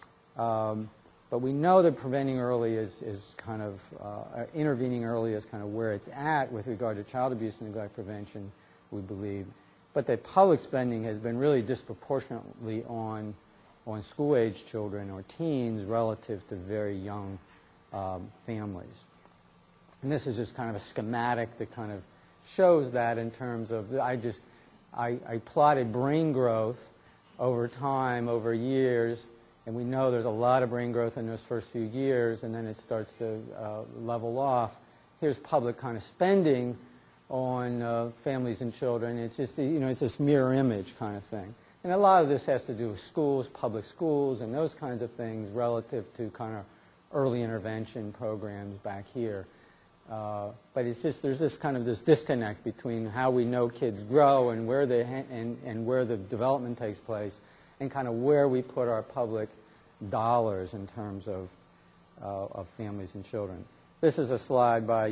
But we know that preventing early is kind of, intervening early is kind of where it's at with regard to child abuse and neglect prevention, we believe. But that public spending has been really disproportionately on school-age children or teens relative to very young families. And this is just kind of a schematic that kind of shows that in terms of, I plotted brain growth over time, over years, and we know there's a lot of brain growth in those first few years, and then it starts to level off. Here's public kind of spending on families and children. It's just, you know, it's this mirror image kind of thing. And a lot of this has to do with schools, public schools, and those kinds of things relative to kind of early intervention programs back here. But it's just, there's this kind of this disconnect between how we know kids grow and where and where the development takes place, and kind of where we put our public dollars in terms of families and children. This is a slide by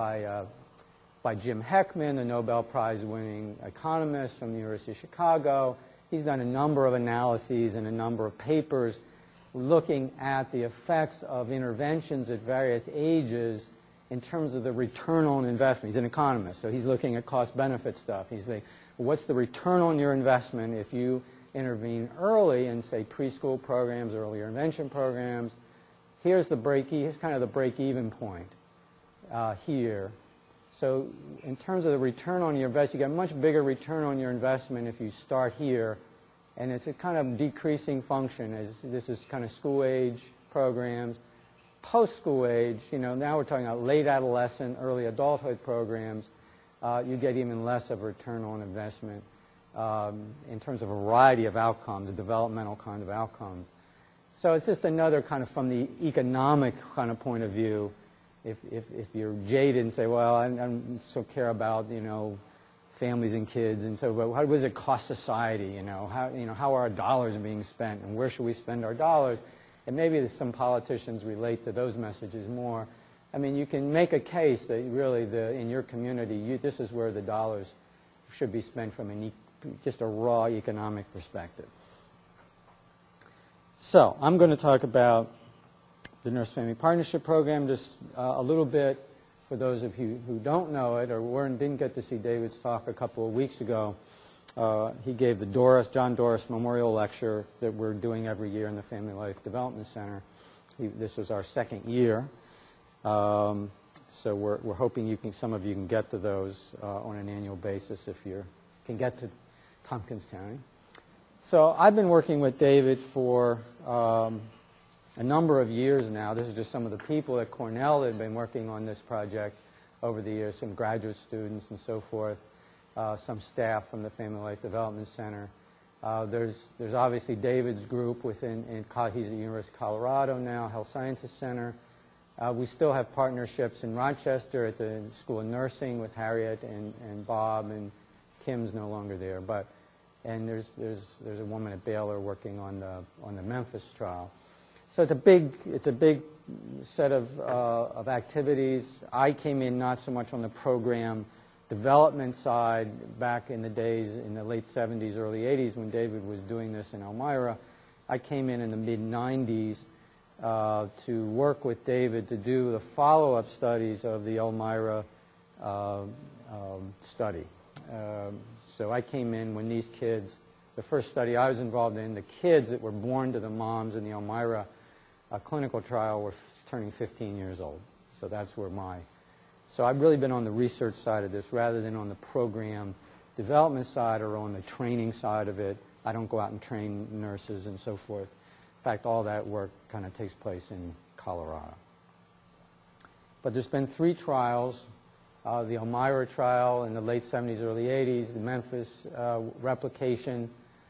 Jim Heckman, the Nobel Prize-winning economist from the University of Chicago. He's done a number of analyses and a number of papers looking at the effects of interventions at various ages in terms of the return on investment. He's an economist, so he's looking at cost-benefit stuff. He's like, what's the return on your investment if you intervene early in, say, preschool programs, early intervention programs? Here's kind of the break-even point here. So in terms of the return on your investment, you get a much bigger return on your investment if you start here. And it's a kind of decreasing function. This is kind of school-age programs. Post-school age, you know, now we're talking about late adolescent, early adulthood programs. You get even less of a return on investment in terms of a variety of outcomes, developmental kind of outcomes. So it's just another kind of, from the economic kind of point of view, if you're jaded and say, well, I don't so care about, you know, families and kids, and so, but what does it cost society? You know, how are our dollars being spent, and where should we spend our dollars? And maybe some politicians relate to those messages more. I mean, you can make a case that really, in your community, this is where the dollars should be spent from just a raw economic perspective. So I'm going to talk about the Nurse Family Partnership Program just a little bit for those of you who don't know it or didn't get to see David's talk a couple of weeks ago. He gave the John Doris Memorial Lecture that we're doing every year in the Family Life Development Center. This was our second year. So we're hoping some of you can get to those on an annual basis if you can get to Tompkins County. So I've been working with David for a number of years now. This is just some of the people at Cornell that have been working on this project over the years, some graduate students and so forth, some staff from the Family Life Development Center. There's obviously David's group he's at the University of Colorado now, Health Sciences Center. We still have partnerships in Rochester at the School of Nursing with Harriet and Bob, and Kim's no longer there. And there's a woman at Baylor working on the Memphis trial. So it's a big set of activities. I came in not so much on the program development side back in the days in the late 70s, early 80s when David was doing this in Elmira. I came in the mid-90s to work with David to do the follow-up studies of the Elmira study. So I came in when these kids, the first study I was involved in, the kids that were born to the moms in the Elmira clinical trial were turning 15 years old. So that's where so I've really been on the research side of this rather than on the program development side or on the training side of it. I don't go out and train nurses and so forth. In fact, all that work kind of takes place in Colorado. But there's been 3 trials. The Elmira trial in the late 70s, early 80s, the Memphis replication,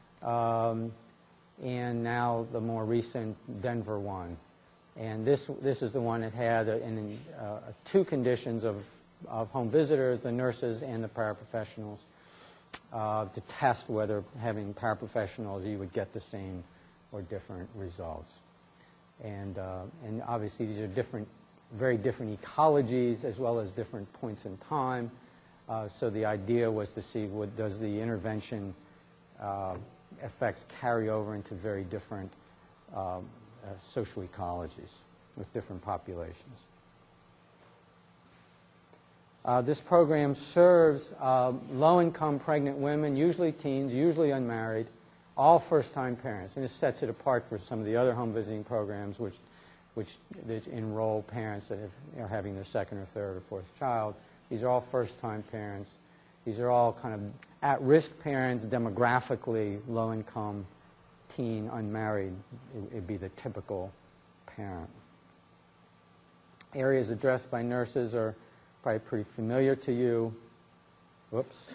and now the more recent Denver one. And this is the one that had 2 conditions of home visitors, the nurses and the paraprofessionals, to test whether having paraprofessionals you would get the same or different results. And obviously these are very different ecologies as well as different points in time. So the idea was to see does the intervention effects carry over into very different social ecologies with different populations. This program serves low-income pregnant women, usually teens, usually unmarried, all first-time parents. And this sets it apart for some of the other home visiting programs which enroll parents that are having their 2nd or 3rd or 4th child. These are all first-time parents. These are all kind of at-risk parents, demographically low-income, teen, unmarried. It'd be the typical parent. Areas addressed by nurses are probably pretty familiar to you. Whoops.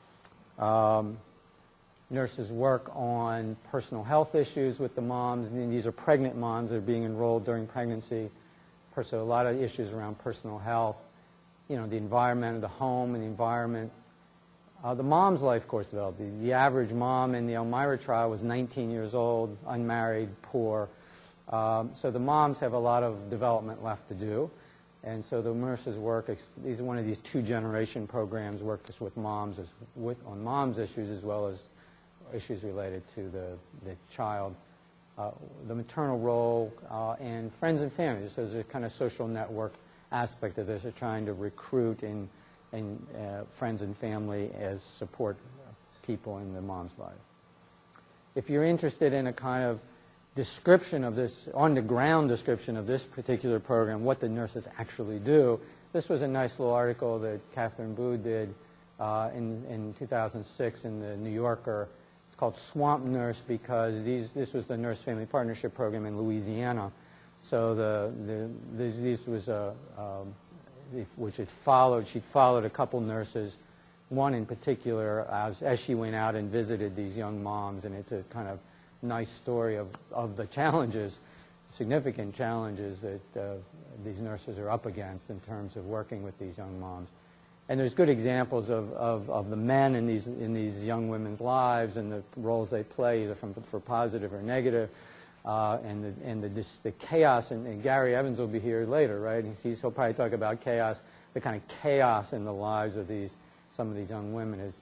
Nurses work on personal health issues with the moms. And these are pregnant moms that are being enrolled during pregnancy. So a lot of issues around personal health, the environment of the home and the environment. The mom's life course developed. The average mom in the Elmira trial was 19 years old, unmarried, poor. So the moms have a lot of development left to do. And so the nurses work, these are one of these 2-generation programs, work with moms on moms' issues as well as issues related to the child, the maternal role, and friends and families. So there's a kind of social network aspect of this, of trying to recruit and friends and family as support people in the mom's life. If you're interested in a kind of description of this, on-the-ground description of this particular program, what the nurses actually do, this was a nice little article that Catherine Booth did in 2006 in the New Yorker. It's called Swamp Nurse because this was the Nurse Family Partnership Program in Louisiana. So this was she followed a couple nurses, one in particular, as she went out and visited these young moms, and it's a kind of nice story of the challenges, significant challenges that these nurses are up against in terms of working with these young moms. And there's good examples of the men in these young women's lives and the roles they play, either for positive or negative, and the chaos. And Gary Evans will be here later, right? He'll probably talk about chaos. The kind of chaos in the lives of some of these young women is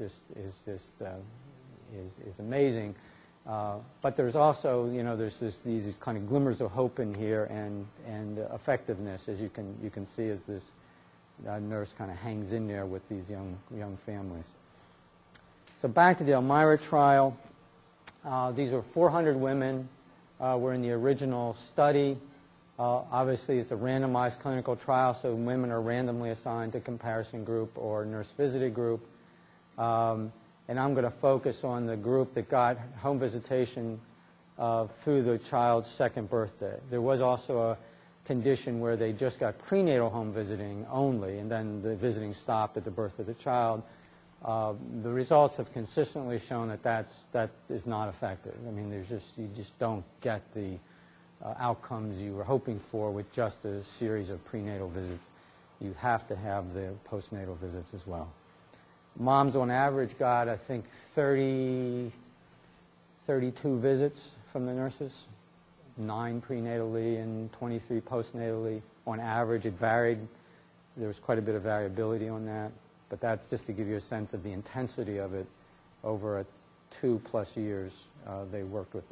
amazing. But there's also, there's these kind of glimmers of hope in here and effectiveness, as you can see, as this nurse kind of hangs in there with these young families. So back to the Elmira trial. These are 400 women. Were in the original study. Obviously, it's a randomized clinical trial, so women are randomly assigned to comparison group or nurse visited group. And I'm going to focus on the group that got home visitation through the child's second birthday. There was also a condition where they just got prenatal home visiting only, and then the visiting stopped at the birth of the child. The results have consistently shown that that is not effective. I mean, you just don't get the outcomes you were hoping for with just a series of prenatal visits. You have to have the postnatal visits as well. Moms on average got, I think, 32 visits from the nurses, 9 prenatally and 23 postnatally. On average, it varied. There was quite a bit of variability on that, but that's just to give you a sense of the intensity of it. Over 2+ years, they worked with the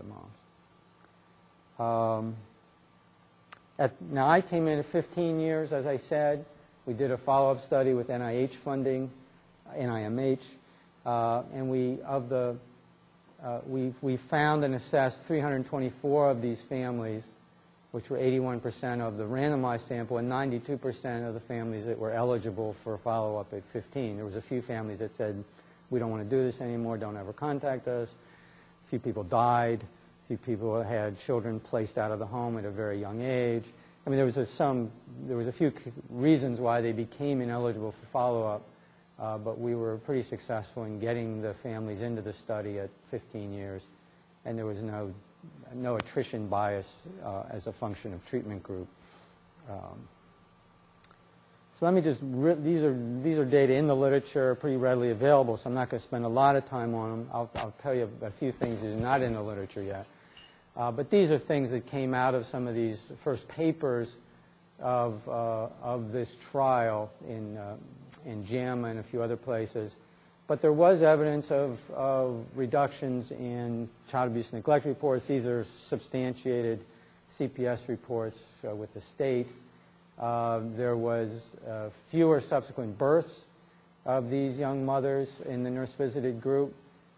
moms. Now, I came in at 15 years, as I said. We did a follow-up study with NIH funding, NIMH, and we found and assessed 324 of these families, which were 81% of the randomized sample and 92% of the families that were eligible for follow-up at 15. There was a few families that said, we don't want to do this anymore, don't ever contact us. A few people died. A few people had children placed out of the home at a very young age. I mean, there was a few reasons why they became ineligible for follow-up, but we were pretty successful in getting the families into the study at 15 years, and there was no attrition bias as a function of treatment group. So let me just, these are data in the literature, pretty readily available, so I'm not going to spend a lot of time on them. I'll tell you a few things that are not in the literature yet. But these are things that came out of some of these first papers of this trial in JAMA and a few other places. But there was evidence of reductions in child abuse and neglect reports. These are substantiated CPS reports with the state. There was fewer subsequent births of these young mothers in the nurse-visited group,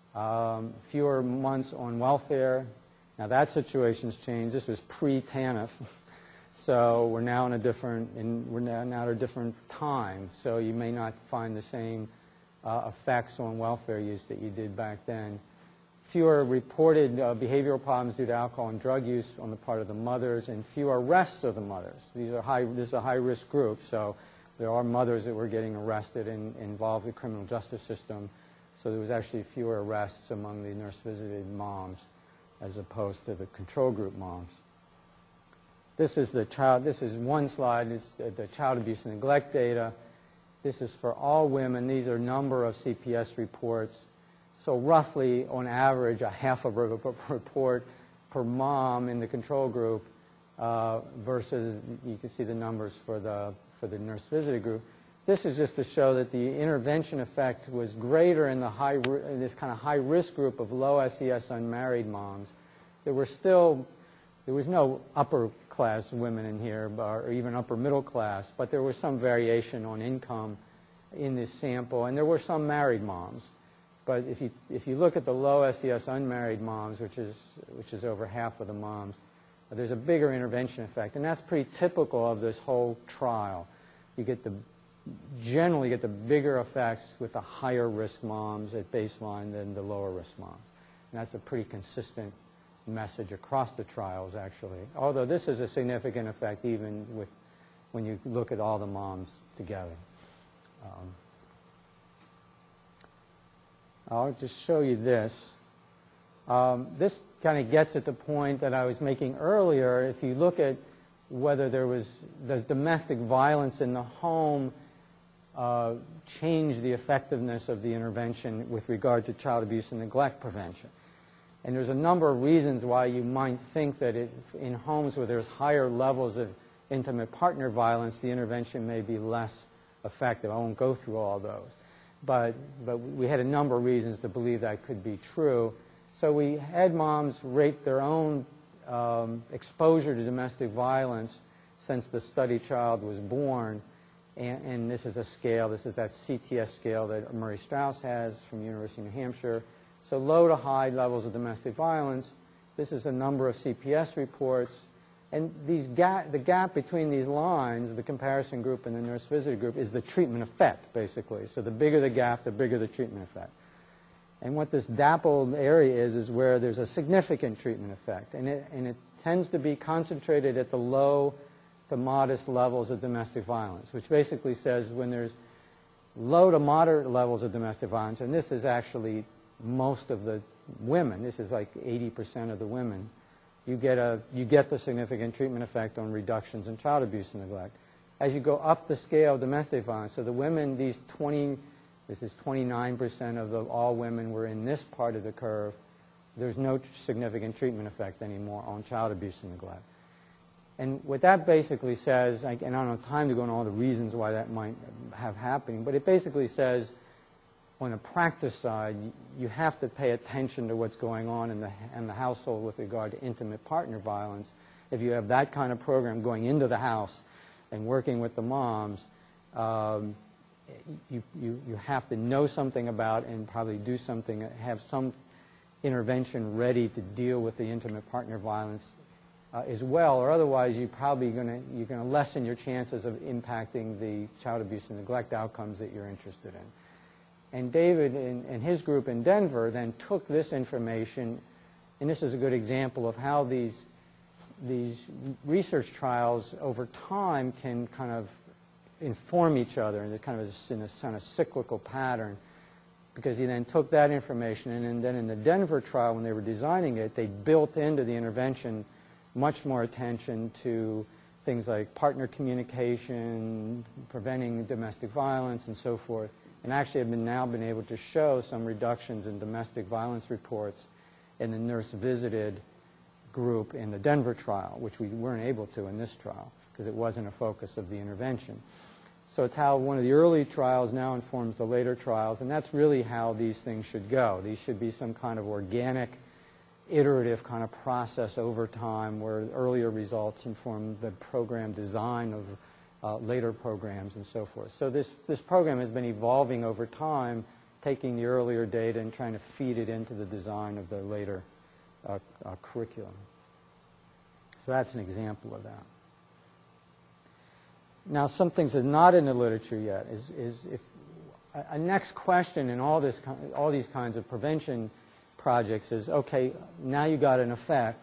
fewer months on welfare. Now that situation's changed. This was pre-TANF, so we're now in a different at a different time. So you may not find the same effects on welfare use that you did back then. Fewer reported behavioral problems due to alcohol and drug use on the part of the mothers, and fewer arrests of the mothers. This is a high-risk group, so there are mothers that were getting arrested and involved in the criminal justice system. So there was actually fewer arrests among the nurse-visited moms as opposed to the control group moms. This is one slide. It's the child abuse and neglect data. This is for all women. These are number of CPS reports. So roughly, on average, a half of a report per mom in the control group versus, you can see the numbers for the nurse-visited group. This is just to show that the intervention effect was greater in this kind of high-risk group of low SES unmarried moms. There was no upper-class women in here, or even upper-middle class, but there was some variation on income in this sample, and there were some married moms. But if you look at the low SES unmarried moms, which is over half of the moms, there's a bigger intervention effect, and that's pretty typical of this whole trial. You generally get the bigger effects with the higher risk moms at baseline than the lower risk moms. And that's a pretty consistent message across the trials, actually. Although this is a significant effect even when you look at all the moms together. I'll just show you this. This kind of gets at the point that I was making earlier. If you look at whether does domestic violence in the home change the effectiveness of the intervention with regard to child abuse and neglect prevention. And there's a number of reasons why you might think that in homes where there's higher levels of intimate partner violence, the intervention may be less effective. I won't go through all those. But we had a number of reasons to believe that could be true. So we had moms rate their own exposure to domestic violence since the study child was born. And this is a scale. This is that CTS scale that Murray Strauss has from the University of New Hampshire. So low to high levels of domestic violence. This is a number of CPS reports. And the gap between these lines, the comparison group and the nurse-visitor group, is the treatment effect, basically. So the bigger the gap, the bigger the treatment effect. And what this dappled area is where there's a significant treatment effect. And it tends to be concentrated at the low to modest levels of domestic violence, which basically says when there's low to moderate levels of domestic violence, and this is actually most of the women, this is like 80% of the women, you get the significant treatment effect on reductions in child abuse and neglect. As you go up the scale of domestic violence, so the women, this is 29% of all women were in this part of the curve, there's no significant treatment effect anymore on child abuse and neglect. And what that basically says, and I don't have time to go into all the reasons why that might have happening, but it basically says on the practice side, you have to pay attention to what's going on in the household with regard to intimate partner violence. If you have that kind of program going into the house and working with the moms, you have to know something about and probably do something, have some intervention ready to deal with the intimate partner violence as well, or otherwise you're going to lessen your chances of impacting the child abuse and neglect outcomes that you're interested in. And David and his group in Denver then took this information, and this is a good example of how these research trials over time can kind of inform each other in a kind of cyclical pattern, because he then took that information and then in the Denver trial when they were designing it, they built into the intervention much more attention to things like partner communication, preventing domestic violence, and so forth, and actually have now been able to show some reductions in domestic violence reports in the nurse visited group in the Denver trial, which we weren't able to in this trial because it wasn't a focus of the intervention. So it's how one of the early trials now informs the later trials, and that's really how these things should go. These should be some kind of organic, iterative kind of process over time where earlier results inform the program design of later programs and so forth. So this program has been evolving over time, taking the earlier data and trying to feed it into the design of the later curriculum. So that's an example of that. Now, some things that are not in the literature yet is if a next question in all these kinds of prevention projects is, okay, now you got an effect.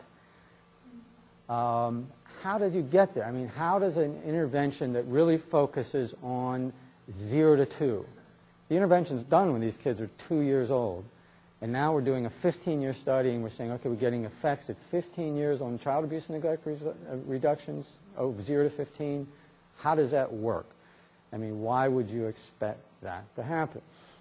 How did you get there? I mean, how does an intervention that really focuses on 0 to 2? The intervention's done when these kids are 2 years old. And now we're doing a 15-year study, and we're saying, okay, we're getting effects at 15 years on child abuse and neglect reductions, 0 to 15. How does that work? I mean, why would you expect that to happen?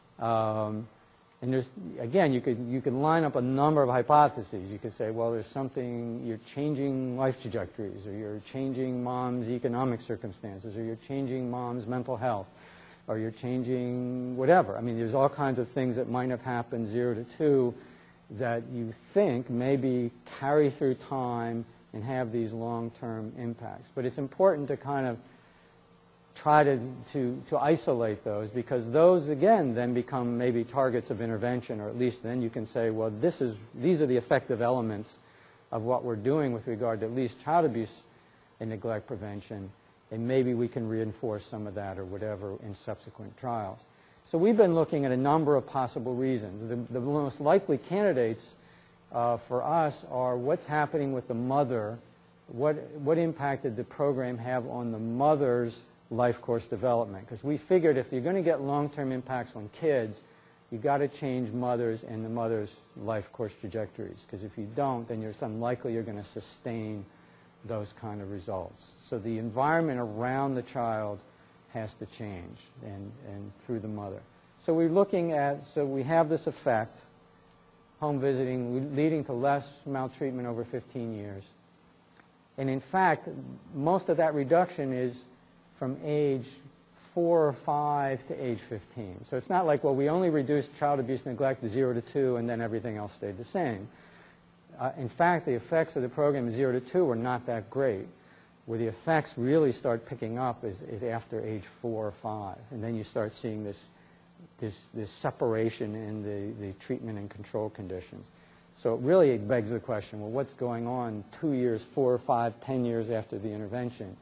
And there's, again, you could line up a number of hypotheses. You could say, well, there's something, you're changing life trajectories, or you're changing mom's economic circumstances, or you're changing mom's mental health, or you're changing whatever. I mean, there's all kinds of things that might have happened 0 to 2 that you think maybe carry through time and have these long-term impacts. But it's important to kind of try to isolate those, because those, again, then become maybe targets of intervention, or at least then you can say, well, these are the effective elements of what we're doing with regard to at least child abuse and neglect prevention, and maybe we can reinforce some of that or whatever in subsequent trials. So we've been looking at a number of possible reasons. The most likely candidates for us are what's happening with the mother, what impact did the program have on the mother's life course development, because we figured if you're going to get long-term impacts on kids, you've got to change mothers and the mother's life course trajectories, because if you don't, then it's unlikely you're going to sustain those kind of results. So the environment around the child has to change, and through the mother. So we're looking at, so we have this effect, home visiting leading to less maltreatment over 15 years. And in fact, most of that reduction is from age 4 or 5 to age 15. So it's not like, well, we only reduced child abuse and neglect to 0 to 2 and then everything else stayed the same. In fact, the effects of the program 0 to 2 were not that great. Where the effects really start picking up is after age 4 or 5. And then you start seeing this separation in the treatment and control conditions. So it really begs the question, well, what's going on 2 years, 4 or 5, 10 years after the intervention?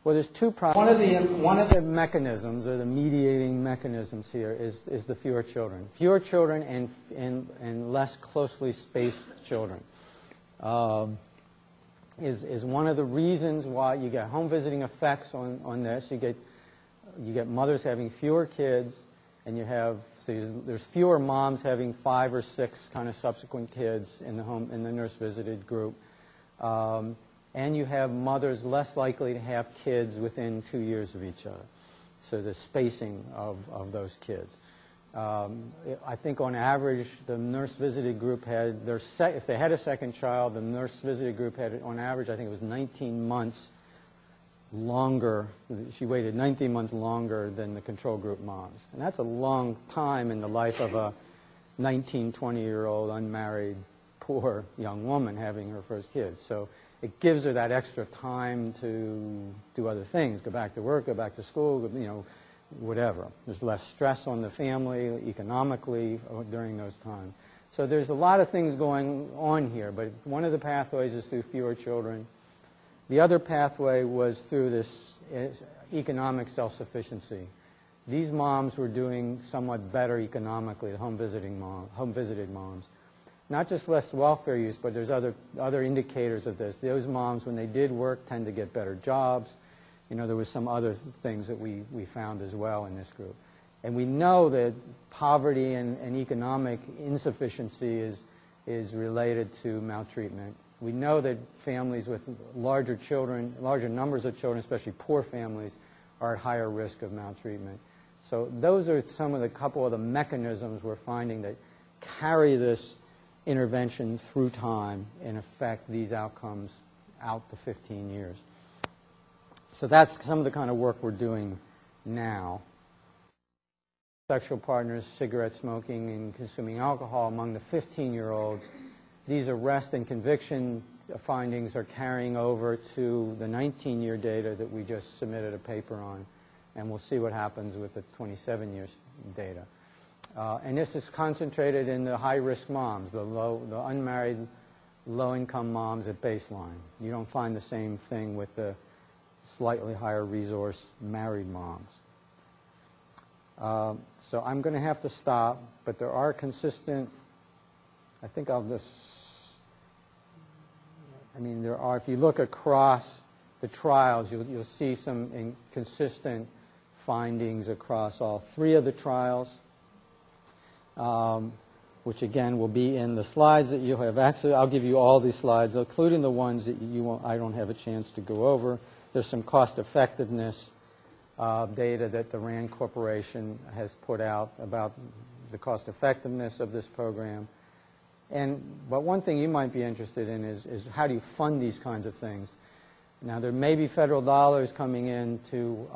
Well, there's two problems. One of the mechanisms, or the mediating mechanisms here, is the fewer children. Fewer children and less closely spaced children is one of the reasons why you get home visiting effects on this. You get mothers having fewer kids, and there's fewer moms having 5 or 6 kind of subsequent kids in the nurse visited group. And you have mothers less likely to have kids within 2 years of each other. So the spacing of those kids. I think on average, the nurse visited group had, if they had a second child, the nurse visited group had, on average, I think it was 19 months longer. She waited 19 months longer than the control group moms. And that's a long time in the life of a 19, 20-year-old unmarried, poor young woman having her first kid. So it gives her that extra time to do other things, go back to work, go back to school, whatever. There's less stress on the family economically during those times. So there's a lot of things going on here, but one of the pathways is through fewer children. The other pathway was through this economic self-sufficiency. These moms were doing somewhat better economically, the home-visited moms. Not just less welfare use, but there's other indicators of this. Those moms, when they did work, tend to get better jobs. There was some other things that we found as well in this group. And we know that poverty and economic insufficiency is related to maltreatment. We know that families with larger numbers of children, especially poor families, are at higher risk of maltreatment. So those are couple of the mechanisms we're finding that carry this intervention through time and affect these outcomes out to 15 years. So that's some of the kind of work we're doing now. Sexual partners, cigarette smoking, and consuming alcohol among the 15-year-olds. These arrest and conviction findings are carrying over to the 19-year data that we just submitted a paper on, and we'll see what happens with the 27 years data. And this is concentrated in the high-risk moms, the unmarried, low-income moms at baseline. You don't find the same thing with the slightly higher resource married moms. So I'm going to have to stop, but there are consistent, there are, if you look across the trials, you'll see some consistent findings across all 3 of the trials. Which again will be in the slides that you have access. I'll give you all these slides, including the ones that I don't have a chance to go over. There's some cost effectiveness data that the RAND Corporation has put out about the cost effectiveness of this program. But one thing you might be interested in is how do you fund these kinds of things? Now there may be federal dollars coming into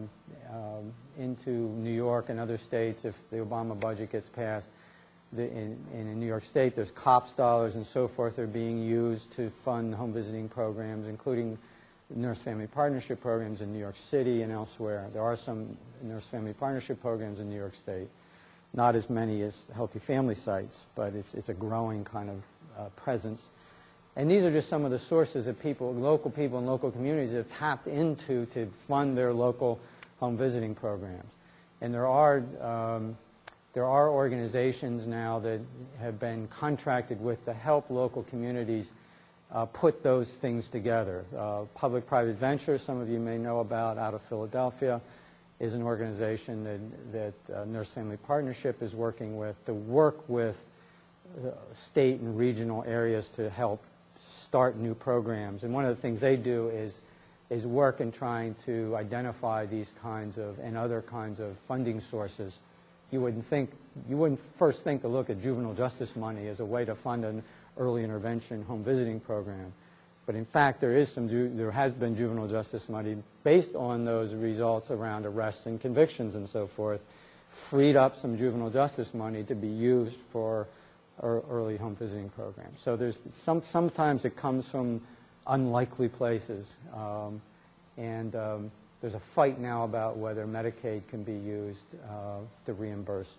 New York and other states if the Obama budget gets passed. In New York State, there's COPS dollars and so forth are being used to fund home visiting programs, including nurse-family partnership programs in New York City and elsewhere. There are some nurse-family partnership programs in New York State. Not as many as Healthy Family Sites, but it's a growing kind of presence. And these are just some of the sources that local people and local communities have tapped into to fund their local home visiting programs. And there are organizations now that have been contracted with to help local communities put those things together. Public-private venture, some of you may know about, out of Philadelphia, is an organization that Nurse Family Partnership is working with to work with state and regional areas to help start new programs. And one of the things they do is work in trying to identify these kinds of and other kinds of funding sources. You wouldn't first think to look at juvenile justice money as a way to fund an early intervention home visiting program. But in fact, there has been juvenile justice money based on those results around arrests and convictions and so forth, freed up some juvenile justice money to be used for early home visiting programs. So there's sometimes it comes from unlikely places, and there's a fight now about whether Medicaid can be used to reimburse.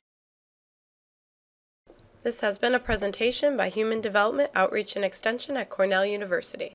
This has been a presentation by Human Development Outreach and Extension at Cornell University.